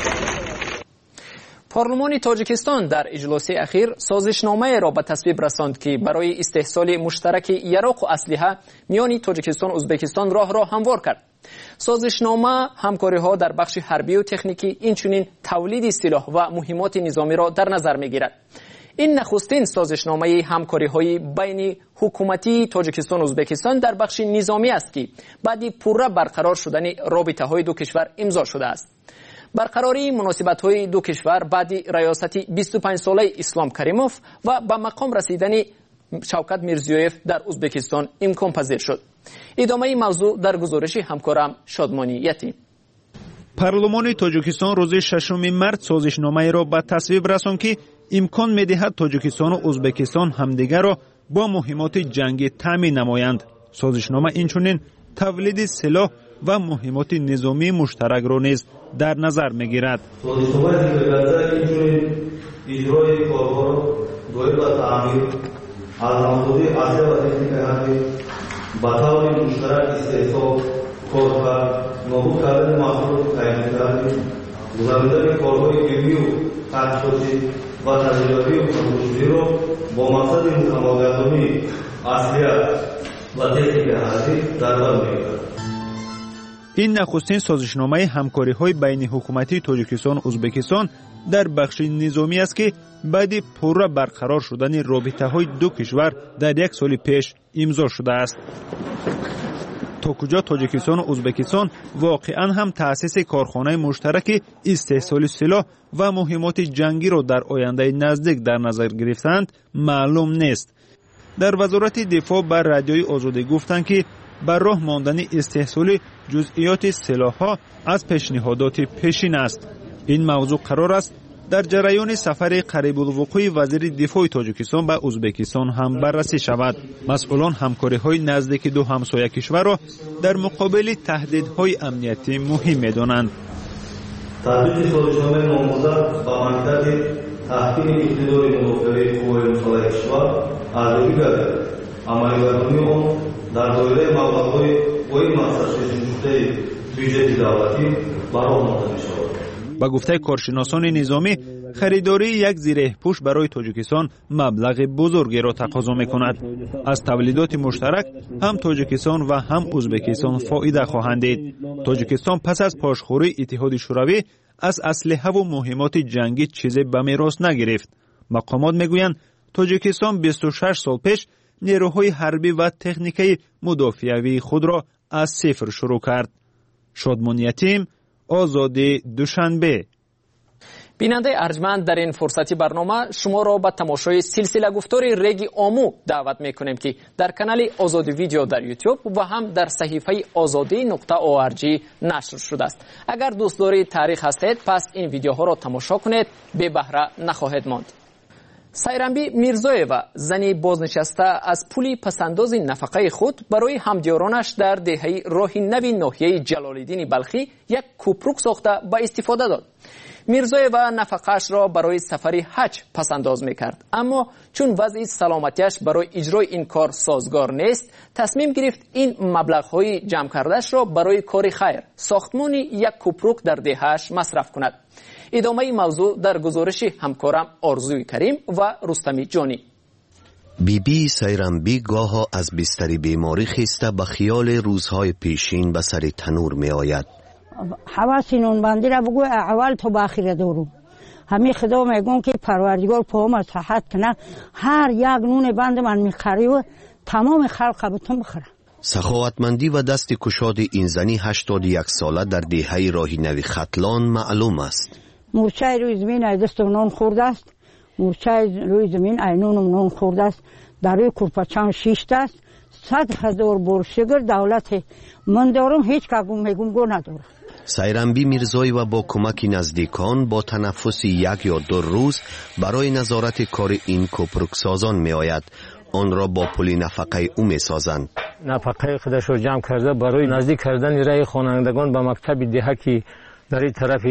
پارلمان تاجیکستان در اجلاس اخیر سازشنامه را به تصویب رساند که برای استحصال مشترک یراق و اسلحه میان تاجیکستان و ازبکستان راه را هموار کرد. سازشنامه همکاری‌ها در بخش حربی و تکنیکی اینچنین تولید سلاح و مهمات نظامی را در نظر می‌گیرد. این نخستین سازشنامه همکاری‌های بین حکومتی تاجیکستان و ازبکستان در بخش نظامی است که بعد پوره برقرار شدن رابطه‌های دو کشور امضا شده است. برقراری مناسبت‌های دو کشور بعد ریاست بیست و پنج ساله اسلام کریموف و به مقام رسیدن شوکت میرزیویف در ازبکستان امکان پذیر شد. ادامه موضوع در گزارش همکارم شادمانی یتیم. پارلمان تاجیکستان روز ششم مارس سازشنامه را به تصویب رساند که امکان می‌دهد تاجیکستان و ازبکستان همدیگر را با مهمات جنگی تامین نمایند. سازشنامه اینچنین تولید سلاح و مهمات نظامی مشترک را نیز در نظر می‌گیرد. سازشنامه اینچنین اجرای کارها باید با تعمیر از محدود اسلحه و تکنیک حربی با طور مشترک استحصال کار کرد، نابود کردن محصولات تأمین کردن، گذراندن کارهای علمی و تحقیقاتی و تجربی و پژوهشی را با مقصد متمادرانی اسلحه و تکنیک حربی در بر می‌گیرد. این نخستین سازشنامه همکاری‌های بین حکومتی تاجیکستان و ازبکستان در بخش نظامی است که بعد پوره برقرار شدن رابطه‌های دو کشور در یک سال پیش امضا شده است. تا کجا تاجیکستان و ازبکستان واقعا هم تأسیس کارخانه مشترک استحصال سلاح و مهمات جنگی را در آینده نزدیک در نظر گرفتند معلوم نیست. در وزارت دفاع بر رادیوی آزادی گفتند که بر راه ماندن استحصال جزئیات سلاح‌ها از پیشنهادات پیشین است. این موضوع قرار است در جریان سفر قریب الوقوع وزیر دفاع تاجیکستان به ازبکستان هم بررسی شود. مسئولان همکاری‌های نزدیک دو همسایه کشور را در مقابل تهدیدهای امنیتی مهم می‌دانند. تطبیق سازشنامه نامگذار با منطق تحکیم اقتدار مدافع قوای مسلح کشور ارزیابی گردد. عملگرانی آن در دایره مبلغ‌های قوی مصرف شده بودجه دولتی برآورده می‌شود. با گفته کارشناسان نظامی، خریداری یک زیره‌پوش برای تاجیکستان مبلغ بزرگی را تقاضا می‌کند. از تولیدات مشترک هم تاجیکستان و هم ازبکستان فایده خواهند دید. تاجیکستان پس از پاشخوری اتحاد شوروی از اسلحه و مهمات جنگی چیزی به میراث نگرفت. مقامات میگویند تاجیکستان بیست و شش سال پیش نیروهای حربی و تکنیکی مدافعوی خود را از صفر شروع کرد. شادمان یتیم، آزادی دوشنبه. بیننده ارجمند، در این فرصتی برنامه شما را به تماشای سلسله گفتاری ریگ آمو دعوت میکنیم که در کانال آزادی ویدیو در یوتیوب و هم در صحیفه آزادی نقطه او آر جی نشر شده است. اگر دوستدار تاریخ هستید پس این ویدیوها را تماشا کنید، بی بهره نخواهید ماند. سایرانبی میرزایوا، زنی بازنشسته، از پولی پسنداز نفقه خود برای همدیارانش در دهه راه نوی ناحیه جلال‌الدین بلخی یک کوپروک ساخته به استفاده داد. میرزایوا نفقه‌اش را برای سفر حج پسنداز میکرد، اما چون وضع سلامتیش برای اجرای این کار سازگار نیست، تصمیم گرفت این مبلغ‌های جمع کرده‌اش را برای کار خیر، ساختمان یک کوپروک در دهه‌اش مصرف کند. ادامه موضوع در گزارش همکارم آرزوی کریم و رستمی جانی. بی بی سایرانبی گاها از بستر بیماری خسته به خیال روزهای پیشین به سر تنور می آید. حواس نون بندی را بگو اول تو باخیر دارو. همه خدا میگن که پروردگار پاهم صحت کنه، هر یک نون بند من میخری و تمام خلق بتون بخوره. سخاوتمندی و دست کشاد این زنی هشتاد و یک ساله در دهه راه نوی ختلان معلوم است. مورچه روی زمین ای دست نون خورده است، مورچه روی زمین ای نون نون خورده است، در روی کرپچان شیشته است. صد هزار برشگر دولت من دارم، هیچ کگم میگم گو ندارم. سایرانبی میرزایوا با کمک نزدیکان با تنفس یک یا دو روز برای نظارت کار این کوپروک سازان می آید. آن را با پول نفقه او می سازند. نفقه خودش را جمع کرده برای نزدیک کردن رای خوانندگان به مکتب دهه که در این طرف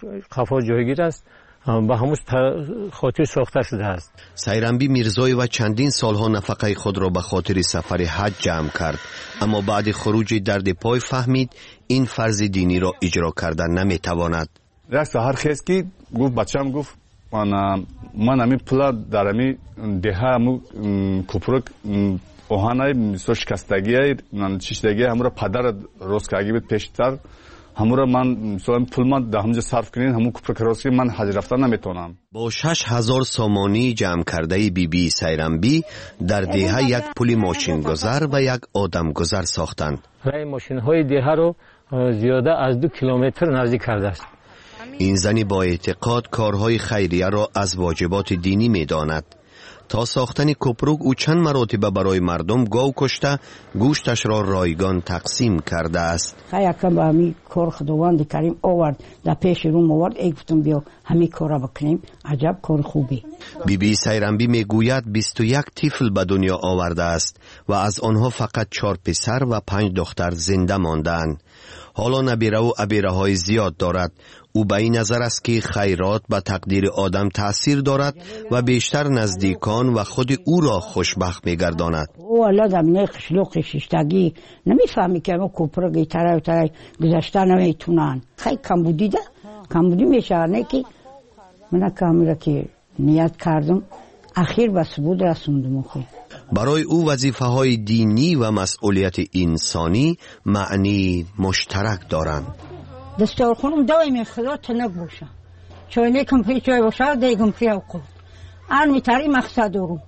قفا جایگیر است، به همون خاطر ساخته شده است. سایرانبی میرزایوا چندین سالها نفقه خود را به خاطر سفر حج جمع کرد، اما بعد خروج درد پای فهمید این فرض دینی را اجرا کردن نمیتواند. یک سحر خیست که گفت بچم گفت من من امی پولا در امی دهه امو کوپروک اوهانای مثل شکستگی چیشتگی همون را پدر روز کردگی بود پیشتر، همون را من مثلا پول من در همونجا صرف کنین همون کوپروک روز که من حج رفتن نمیتونم. با شش هزار سامانی جمع کرده بی بی سایرانبی در دهه یک پول ماشین گذر و یک آدم گذر ساختند. رای ماشین های دهه رو زیاده از دو کیلومتر نزدیک کرده است. این زنی با اعتقاد کارهای خیریه را از واجبات دینی می داند. تا ساختن کوپروک او چند مراتبه برای مردم گاو کشته، گوشتش را رایگان تقسیم کرده است. خیلی با همی کار خداوند کریم آورد، در پیش روم آورد، ای گفتم بیا همی کار بکنیم، عجب کار خوبی. بی بی سایرانبی می گوید بیست و یک طفل به دنیا آورده است و از آنها فقط چهار پسر و پنج دختر زنده ماندند. حالا نبیره و ابیره های زیاد دارد. او به این نظر است که خیرات به تقدیر آدم تأثیر دارد و بیشتر نزدیکان و خود او را خوشبخت می‌گرداند. او الله دمینه خشلوق شیشتگی نمیفهمی که ما کوپرگی تره و تره گذشته نمیتونن. خیلی کم بودی ده کم بودی میشه نه که من کامیره که نیت کردم اخیر به ثبوت رسوندم. خود برای او وظیفه های دینی و مسئولیت انسانی معنی مشترک دارند. دستارخونم دائمی خدا تنک باشه، چون نیکم پی چای باشه دیگم پی اوقات آن میتاری مقصد دارم.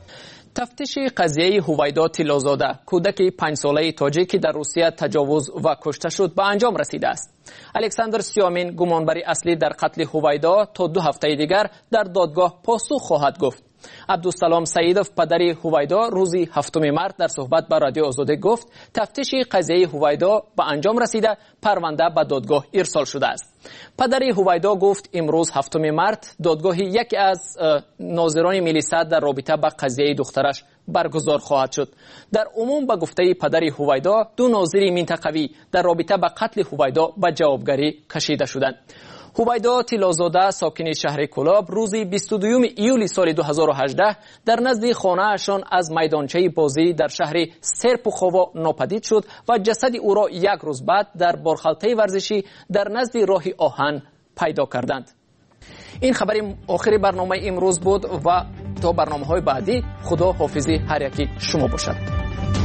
تفتیش قضیه هویدا طلازاده، کودک پنج ساله تاجیکی در روسیه تجاوز و کشته شد، به انجام رسیده است. الکساندر سیامین گمانبری اصلی در قتل هویدا تا دو هفته دیگر در دادگاه پاسخ خواهد گفت. عبدالسلام سعیدوف پدر هویدا روز هفتم مارس در صحبت با رادیو آزادی گفت تفتیش قضیه هویدا به انجام رسیده، پرونده به دادگاه ارسال شده است. پدر هویدا گفت امروز هفتم مارس دادگاه یکی از ناظران ملیسا در رابطه با قضیه دخترش برگزار خواهد شد. در عموم به گفته پدر هویدا دو ناظر منطقوی در رابطه با قتل هویدا به جوابگری کشیده شدند. هویدا تیلازاده ساکن شهر کلاب روز بیست و دوم ایول سال دو هزار و هجده در نزد خانه‌اشان از میدانچه بازی در شهر سرپوخوا ناپدید شد و جسد او را یک روز بعد در بارخلطه ورزشی در نزد راه آهن پیدا کردند. این خبر آخری برنامه امروز بود و تا برنامه‌های بعدی خدا حافظی هر یکی شما باشد.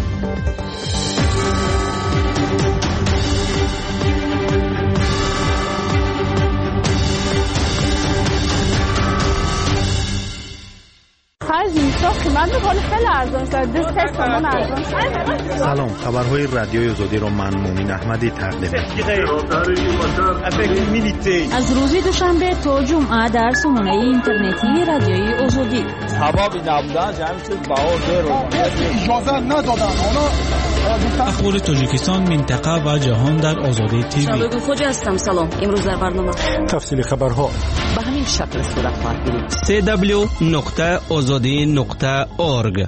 سلام، خبرهای رادیوی آزادی را من مومن احمدی تقدیم می‌کنم. از روز دوشنبه تا جمعه در سامانه اینترنتی رادیوی آزادی. هوا نبودن جمع شد بهار اجازه ندادن. اخبار تاجیکستان، منطقه و جهان در آزادی تیوی. شبکه خوجا هستم. سلام. امروز در برنامه تفصیل خبرها به همین شکل صورت خواهد گرفت. سی دبلیو نقطه آزادی نقطه اورگ.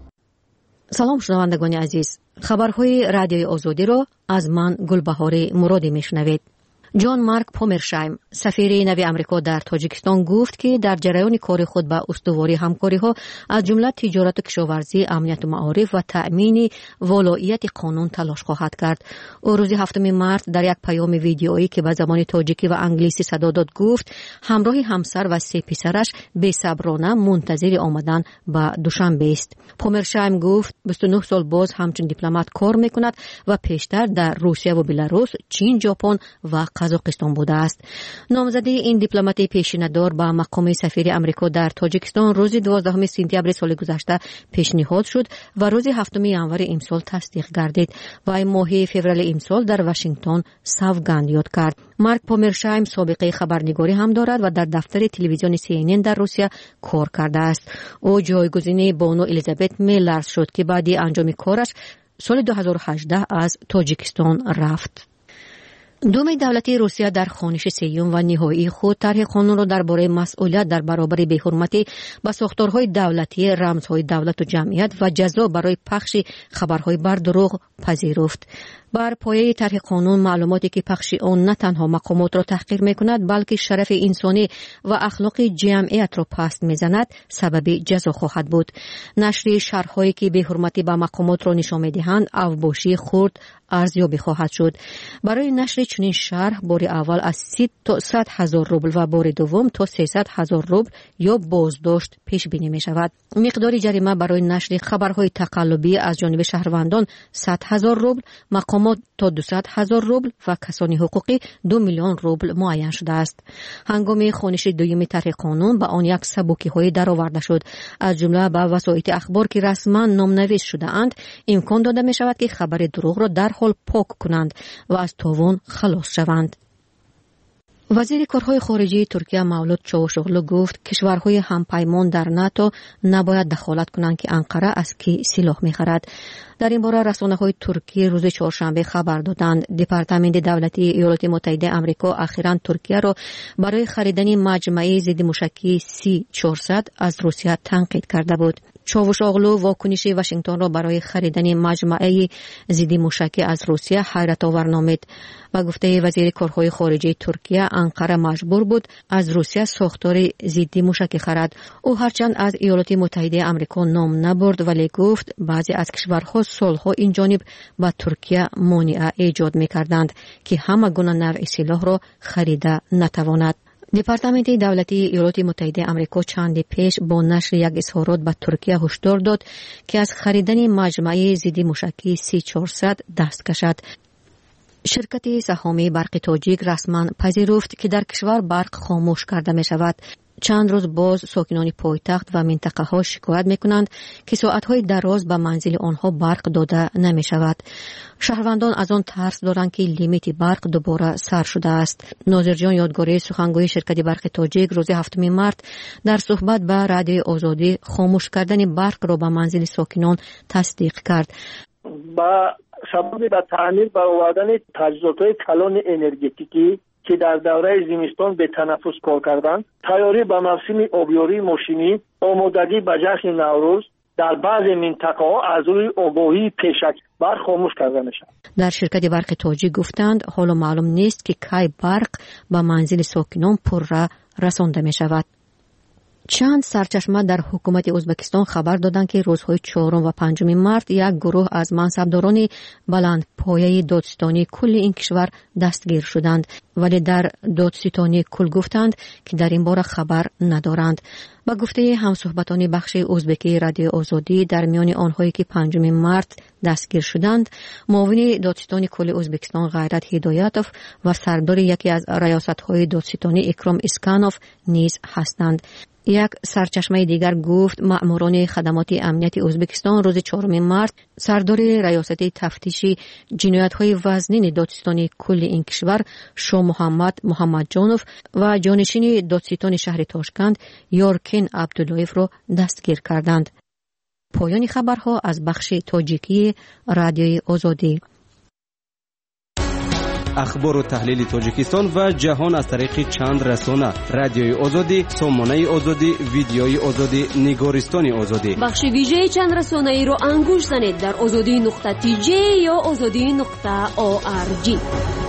سلام شنوندگان عزیز، خبرهای رادیوی آزادی را از من گلبهار مرادی میشنوید. جان مارک پومرشایم، سفیر نوی امریکا در تاجیکستان گفت که در جریان کار خود با استواری همکاری‌ها از جمله تجارت و کشاورزی، امنیت و معارف و تأمین ولایت قانون تلاش خواهد کرد. او روز هفتم مارس در یک پیام ویدیویی که به زبان تاجیکی و انگلیسی صدا داد گفت همراه همسر و سه پسرش بی‌صبرانه منتظر آمدن به دوشنبه است. پومرشایم گفت بیست و نه سال باز همچون دیپلمات کار میکند و پیشتر در روسیه و بلاروس، چین، ژاپن و قزاقستان بوده است. نامزدی این دیپلمات پیشینه‌دار به مقام سفیر امریکا در تاجیکستان روز دوازدهم سپتامبر سال گذشته پیشنهاد شد و روز هفتم ژانویه امسال تصدیق گردید و این ماه فوریه امسال در واشنگتن سوگند یاد کرد. مارک پومرشایم سابقه خبرنگاری هم دارد و در دفتر تلویزیون سی ان ان در روسیه کار کرده است. او جایگزین بانو الیزابت میلرز شد که بعد انجام کارش سال دو هزار و هجده از تاجیکستان رفت. دوم دولتی روسیه در خوانش سیوم و نهایی خود طرح قانون را درباره مسئولیت در برابر بی‌حرمتی به ساختارهای دولتی، رمزهای دولت و جمعیت و جزا برای پخش خبرهای بر دروغ پذیرفت. بر پایه طرح قانون معلوماتی که پخش آن نه تنها مقامات را تحقیر می‌کند بلکه شرف انسانی و اخلاق جمعیت را پست می‌زند، سبب جزا خواهد بود. نشر شرح‌هایی که بی‌حرمتی به مقامات را نشان می‌دهند اوباشی خرد ارزیابی خواهد شد. برای نشر چنین شرح بار اول از سی تا صد هزار روبل و بار دوم تا سیصد هزار روبل یا بازداشت پیش بینی می شود. مقدار جریمه برای نشر خبرهای تقلبی از جانب شهروندان صد هزار روبل، مقامات تا دویست هزار روبل و کسانی حقوقی دو میلیون روبل معین شده است. هنگام خوانش دوم طرح قانون به آن یک سبکی‌های درآورده شد. از جمله به وسایط اخبار که رسما نامنویس شده اند امکان داده می شود که خبر دروغ را در حال پاک کنند و از تاوان خلاص شوند. وزیر کارهای خارجی ترکیه مولود چاوشوغلو گفت کشورهای همپیمان در ناتو نباید دخالت کنند که انقره از کی سلاح می‌خرد. در این باره رسانه‌های ترکیه روز چهارشنبه خبر دادند دپارتمان دولتی ایالات متحده آمریکا اخیراً ترکیه را برای خریدن مجموعه ضد موشکی سی چهارصد از روسیه تنقید کرده بود. چاوشوغلو واکنش واشنگتن را برای خریدن مجموعه ضد موشکی از روسیه حیرت آور نامید و گفته وزیر کارهای خارجه ترکیه انقره مجبور بود از روسیه ساختار ضد موشکی خرد. او هرچند از ایالات متحده آمریکا نام نبرد ولی گفت بعضی از کشورها سالها این جانب به ترکیه مانع ایجاد می‌کردند که همه گونه نوع سلاح را خریده نتواند. دپارتمان دولتی ایالات متحده آمریکا چند پیش با نشر یک اظهارات به ترکیه هشدار داد که از خریدن مجموعه ضد موشکی سی چهارصد دست کشد. شرکت سهامی برق تاجیک رسما پذیرفت که در کشور برق خاموش کرده می شود. چند روز باز ساکنان پایتخت و منطقه ها شکایت می کنند که ساعتهای دراز به منزل آنها برق داده نمی شود. شهروندان از آن ترس دارند که لیمیت برق دوباره سر شده است. ناظر جان یادگاری سخنگوی شرکت برق تاجیک روز هفتم مارس در صحبت به رادیوی آزادی خاموش کردن برق را به منزل ساکنان تصدیق کرد. با سبب به تعمیر و آوردن تجهیزات کلان انرژتیکی که در دوره زمستان به تنفس کار کردند، تیاری به موسم آبیاری ماشینی، آمادگی به جشن نوروز در بعضی منطقه ها از روی آگاهی پیشک برق خاموش کرده میشه. در شرکت برق تاجیک گفتند حالا معلوم نیست که کی برق به منزل ساکنان پر را رسانده می شود. چند سرچشمه در حکومت ازبکستان خبر دادند که روزهای چهارم و پنجم مارس یک گروه از منصبداران بلند پایه دادستانی کل این کشور دستگیر شدند، ولی در دادستانی کل گفتند که در این باره خبر ندارند. با گفته همصحبتان بخش ازبکی رادیو آزادی، در میان آنهایی که پنجم مارس دستگیر شدند معاون دادستانی کل ازبکستان غیرت هدایتوف و سردار یکی از ریاست‌های دادستانی اکرام اسکانوف نیز هستند. یک سرچشمه دیگر گفت مأموران خدمات امنیتی ازبکستان روز چهارم مارس سردار ریاست تفتیش جنایت‌های وزنین دادستانی کل این کشور شاه محمد محمد جانوف و جانشین دادستان شهر تاشکند یارکن عبداللهیف را دستگیر کردند. پایان خبرها از بخش تاجیکی رادیوی آزادی. اخبار و تحلیل تاجیکستان و جهان از طریق چند رسانه: رادیوی آزادی، سامانه آزادی، ویدیوی آزادی، نگارستان آزادی. بخش ویژه چند رسانه ای رو انگوش زنید در آزادی نقطه تی جی یا آزادی نقطه او آر جی.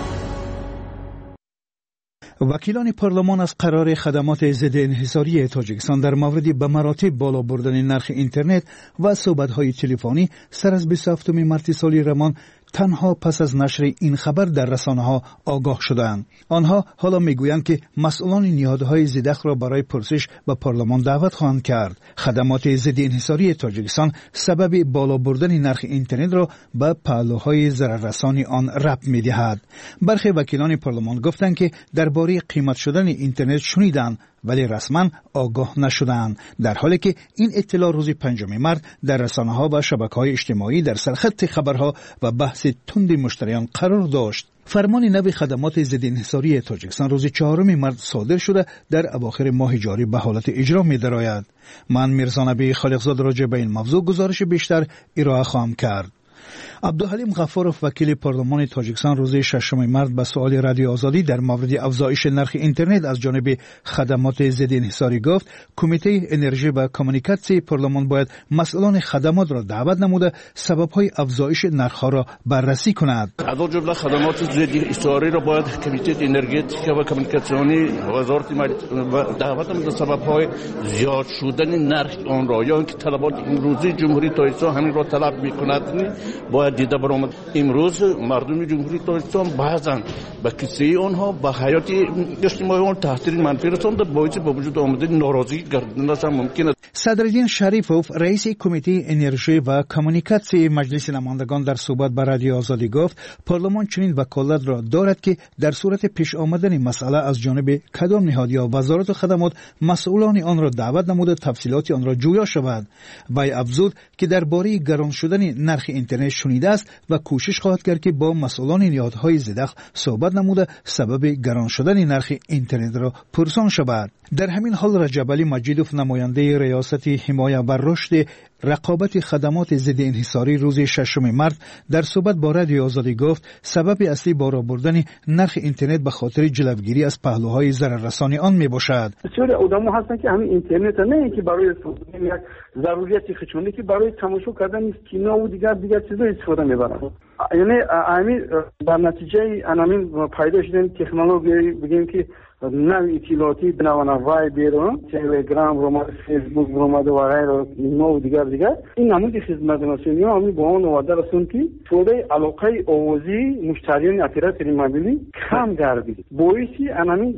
وکیلان پارلمان از قرار خدمات ضد انحصاری تاجیکستان در مورد به مراتب بالا بردن نرخ اینترنت و صحبت‌های تلفنی سر از بیست و هفتم مارس سال رمان تنها پس از نشر این خبر در رسانه‌ها آگاه شدند. آنها حالا میگویند که مسئولان نهادهای زدخ را برای پرسش به پارلمان دعوت خواهند کرد. خدمات ضد انحصاری تاجیکستان سبب بالا بردن نرخ اینترنت را به پهلوهای ضرررسانی آن ربط می‌دهد. برخی وکیلان پارلمان گفتند که درباره قیمت شدن اینترنت شنیدند ولی رسما آگاه نشدند، در حالی که این اطلاع روز پنجم مارس در رسانه‌ها و شبکه‌های اجتماعی در سرخط خبرها و بحث تند مشتریان قرار داشت. فرمان نو خدمات ضد انحصاری تاجیکستان روز چهارم مارس صادر شده در اواخر ماه جاری به حالت اجرا می‌دراید. من میرزا نبی خالقزاد راجع به این موضوع گزارش بیشتر ارائه خواهم کرد. عبدالحلیم غفاروف وکیل پارلمان تاجیکستان روز ششم مارس به سوال رادیو آزادی در مورد افزایش نرخ اینترنت از جانب خدمات ضد انحصاری گفت کمیته انرژی و کمیونیکاسیون پارلمان باید مسئولان خدمات را دعوت نموده سبب‌های افزایش نرخ‌ها را بررسی کند. از جمله خدمات ضد انحصاری را باید کمیته انرژتیک و کمیونیکاسیونی وزارت مالیات دعوت نموده سبب‌های زیاد شدن نرخ آن را، یا اینکه طلبات امروزی جمهوری تاجیکستان همین را طلب می‌کند باید دیده برآمد. امروز مردم جمهوری تاجیکستان بعضاً به کیسه آنها به حیات اجتماعی آن تاثیر منفی رسانده، باعث به وجود آمدن ناراضی گردیدنش ممکن است. صدرالدین شریفوف رئیس کمیته انرژی و کمیونیکاسیون مجلس نمایندگان در صحبت با رادیو آزادی گفت پارلمان چنین وکالت را دارد که در صورت پیش آمدن مسئله از جانب کدام نهاد یا وزارت خدمات مسئولان آن را دعوت نموده تفصیلات آن را جویا شود. وی افزود که درباره گران شدن نرخ اینترنت شنیده است و کوشش خواهد کرد که با مسئولان نهادهای زدخ صحبت نموده سبب گران شدن نرخ اینترنت را پرسان شود. در همین حال رجب علی مجیدوف نماینده ریاست حمایت و رشد رقابت خدمات ضد انحصاری روز ششم مارس در صحبت با رادیو آزادی گفت سبب اصلی بالا بردن نرخ اینترنت به خاطر جلوگیری از پهلوهای ضرررسانی آن می باشد. بسیاری آدم‌ها هستند که همین اینترنت نه اینکه برای یک ضروریاتی خودشون که برای تماشا کردن سینما و دیگر دیگر چیزا استفاده می‌برند. یعنی همین در نتیجه همین پیدا شدن تکنولوژی بگیم که نوی اطلاعاتی بنابراین وایبر، تلگرام، روماد فیسبوک، روماد و غیره اینو دیگر دیگر این نمود خدمات رسانی همین با اون وعده رسون که توده علاقه اوزی مشتریان اپراتور موبیلی کم گردید. باعثی همین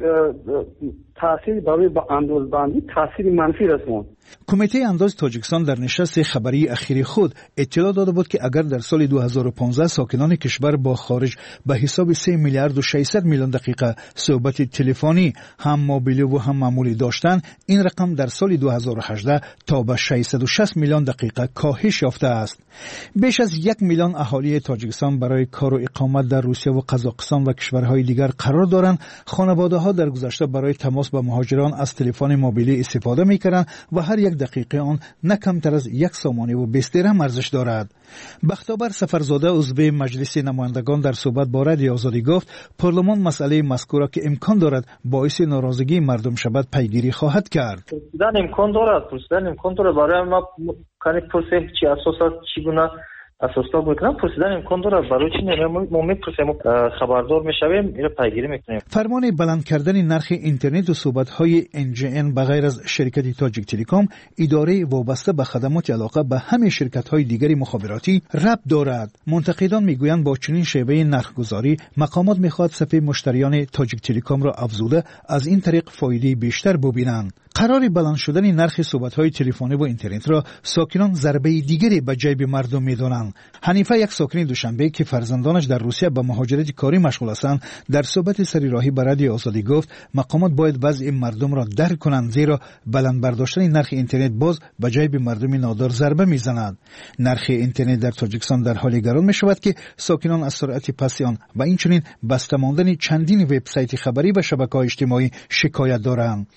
تاثیر برای با اندازه‌بندی تاثیر منفی رسوند. کمیته انداز تاجیکستان در نشست خبری اخیر خود اطلاع داده بود که اگر در سال دو هزار و پانزده ساکنان کشور با خارج به حساب سه میلیارد و ششصد میلیون دقیقه صحبت تلفنی هم موبیلی و هم معمولی داشتند، این رقم در سال دو هزار و هجده تا به ششصد و شصت میلیون دقیقه کاهش یافته است. بیش از یک میلیون اهالی تاجیکستان برای کار و اقامت در روسیه و قزاقستان و کشورهای دیگر قرار دارند. خانواده‌ها در گذشته برای تماس خاص به مهاجران از تلفن موبیلی استفاده می‌کنند و هر یک دقیقه آن نه کمتر از یک ثانیه و بیست درهم ارزش دارد. بختیار سفرزاده عضو مجلس نمایندگان در صحبت با رادیو آزادی گفت پارلمان مسئله مذکور را که امکان دارد باعث ناراضگی مردم شود پیگیری خواهد کرد. پرسیدن امکان دارد، پرسیدن امکان دارد. برای ما کاری پرسه چی اساسات چگونه اساسا بکنم پرسیدن امکان دارد. برای چی نمی‌مونیم ما میپرسیم خبردار میشویم اینو پیگیری میکنیم. فرمان بلند کردن نرخ اینترنت و صحبت‌های ان جی ان بغیر از شرکت تاجیک تلکام اداره وابسته به خدمات علاقه به همه شرکت‌های دیگری مخابراتی ربط دارد. منتقدان میگویند با چنین شیوه نرخ‌گذاری مقامات میخواد صفحه مشتریان تاجیک تلکام را افزوده از این طریق فایده بیشتر ببینند. قرار بلند شدن نرخ صحبت‌های تلفنی و اینترنت را ساکنان ضربه دیگری به جیب مردم می‌دانند. حنیفه یک ساکن دوشنبه که فرزندانش در روسیه به مهاجرت کاری مشغول هستند در صحبت سری راهی به رادیو آزادی گفت مقامات باید وضع مردم را درک کنند زیرا بلند برداشتن نرخ اینترنت باز به جیب مردم نادار ضربه می‌زند. نرخ اینترنت در تاجیکستان در حال گران می‌شود که ساکنان از سرعت پس آن و اینچنین بسته ماندن چندین وبسایت خبری و شبکه‌های اجتماعی شکایت دارند.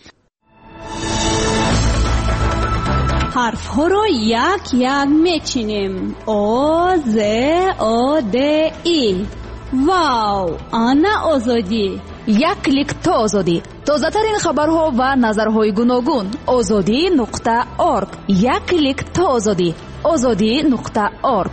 حرف ها رو یک یک میچینیم. او ز او د ای. واو، آنا آزادی. یک کلیک تا آزادی. تازه ترین خبرها و نظرهای گوناگون. آزادی نقطه اورگ. یک کلیک تا آزادی. آزادی نقطه اورگ.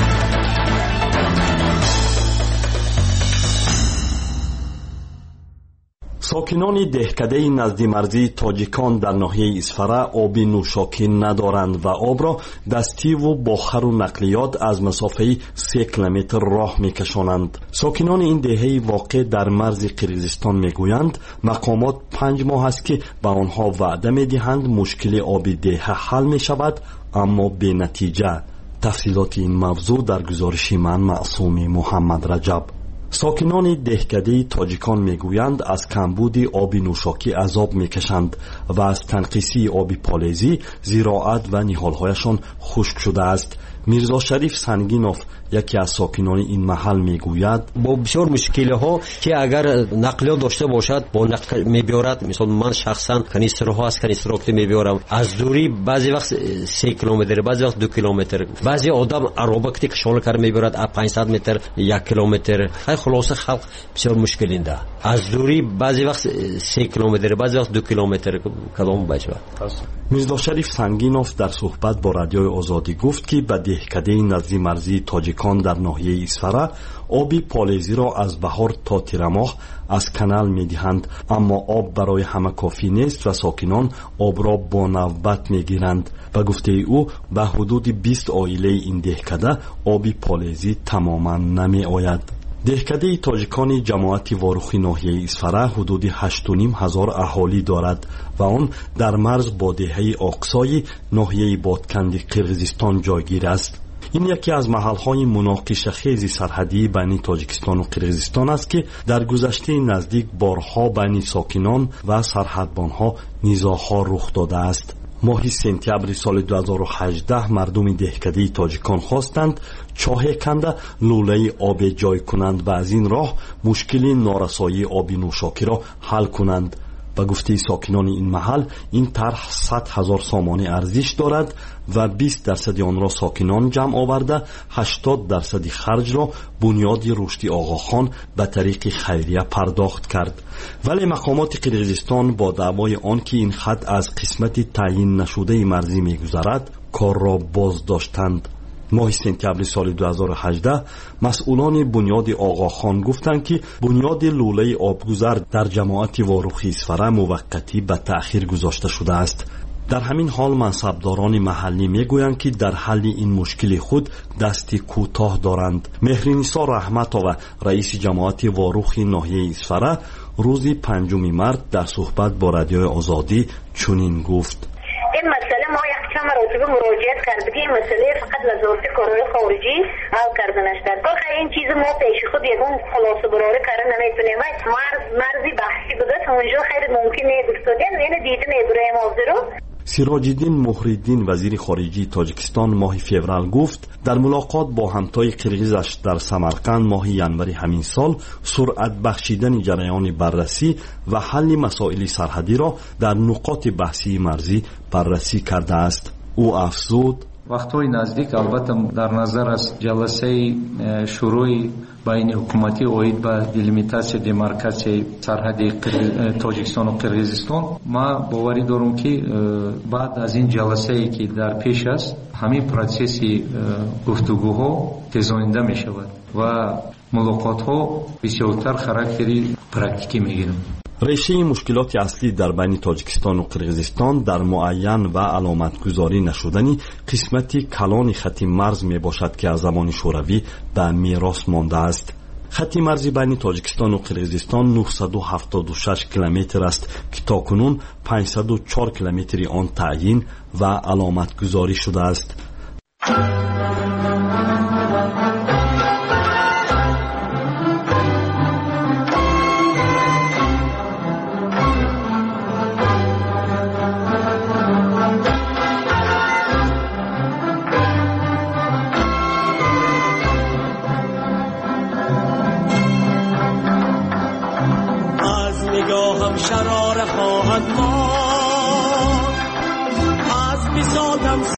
ساکنان دهکده نزد مرزی تاجیکان در ناحیه اسفره آب نوشاکی ندارند و آب را دستی و با خر و نقلیات از مسافه سه کیلومتر راه میکشانند. ساکنان این دهه واقع در مرز قرقیزستان میگویند مقامات پنج ماه است که به آنها وعده میدهند مشکل آب دهه حل میشود اما به نتیجه. تفصیلات این موضوع در گزارش من معصوم محمد رجب. ساکنان دهکده تاجیکان میگویند از کمبود آب نوشاکی عذاب میکشند و از تنقیصی آب پالیزی زراعت و نهالهایشان خشک شده است. میرزا شریف سنگینوف یکی از ساکنان این محل میگوید با بسیار مشکل ها که اگر نقلیات داشته باشد با نقل میبیارد. مثلا من شخصا کنیستر ها از کنیستر که میبیارم از دوری بعضی وقت سه کیلومتر بعضی وقت دو کیلومتر. بعضی آدم عربکتی که شغل کار میبیارد از پانصد متر یک کیلومتر. خلاصه خلق بسیار مشکلینده. از دوری بعضی وقت سه کیلومتر بعضی وقت دو کیلومتر کدام باشه. میرزا شریف سنگینوف در صحبت با رادیو آزادی گفت که به دهکده نزدیک مرزی تاجیکان در ناحیه اسفره آب پالیزی را از بهار تا تیر ماه از کانال میدهند اما آب برای همه کافی نیست و ساکنان آب را با نوبت میگیرند. به گفته او به حدود بیست عائله این دهکده آب پالیزی تماما نمی آید. دهکده تاجیکان جماعت واروخی ناحیه اسفره حدود هشت و نیم هزار اهالی دارد و آن در مرز با دهه آقسای ناحیه بادکند قرقیزستان جایگیر است. این یکی از محل‌های مناقشه خیز سرحدی بین تاجیکستان و قرقیزستان است که در گذشته نزدیک بارها بین ساکنان و سرحدبانها نزاع‌ها رخ داده است. ماه سپتامبر سال دو هزار و هجده مردم دهکده تاجیکان خواستند چاه کنده لوله آب جای کنند و از این راه مشکل نارسایی آب نوشاکی را حل کنند. به گفته ساکنان این محل این طرح صد هزار سامانه ارزش دارد و بیست درصد آن را ساکنان جمع آورده هشتاد درصد خرج را بنیاد رشدی آقاخان به طریق خیریه پرداخت کرد. ولی مقامات قرقیزستان با دعوای آن که این خط از قسمت تعیین نشده مرزی می‌گذرد کار را باز داشتند. ماه سپتامبر سال دو هزار و هجده مسئولان بنیاد آقاخان گفتند که بنیاد لوله آبگذر در جماعت واروخی اسفره موقتی به تأخیر گذاشته شده است. در همین حال منصبداران محلی میگویند که در حل این مشکل خود دست کوتاه دارند. مهرنیسا رحمت‌آوا رئیس جماعت واروخی ناحیه اسفره روز پنجم مارس در صحبت با رادیو آزادی چنین گفت: این مسئله ما یک چند مرتبه مراجعت کردیم. مسئله فقط وزارت کارهای خارجی حل کردنش در کار این چیز ما پیش خود یکون خلاصه براره کردن نمیتونیم. مرز مرزی بحثی بوده اونجا خیلی ممکنه گفتادن اینو دیده میبریم آزرو. سیراج‌الدین مهرالدین وزیر خارجه تاجیکستان ماه فوریه گفت در ملاقات با همتای قرغیزش در سمرقند ماه ینوری همین سال سرعت بخشیدن جریان بررسی و حل مسائل سرحدی را در نقاط بحثی مرزی بررسی کرده است. او افزود: вақтҳои наздик албатта дар назар аст ҷаласаи шӯрои байни ҳукуматӣ оид ба делимитатсия демаркатсияи сарҳади тоҷикистону қирғизистон ман боварӣ дорам ки баъд аз ин ҷаласае ки дар пеш аст ҳамин протсесси гуфтугӯҳо тезонида мешавад ва мулоқотҳо бисёртар характери практикӣ мегиранд. ریشه مشکلات اصلی در بین تاجیکستان و قرغیزستان در معین و علامتگذاری نشدنی قسمتی کلان خط مرز می باشد که از زمان شوروی به میراث مانده است. خط مرزی بین تاجیکستان و قرغیزستان نهصد و هفتاد و شش کیلومتر است که تاکنون پانصد و چهار کیلومتری آن تعیین و علامتگذاری شده است. شرار خواهد ما از بساطم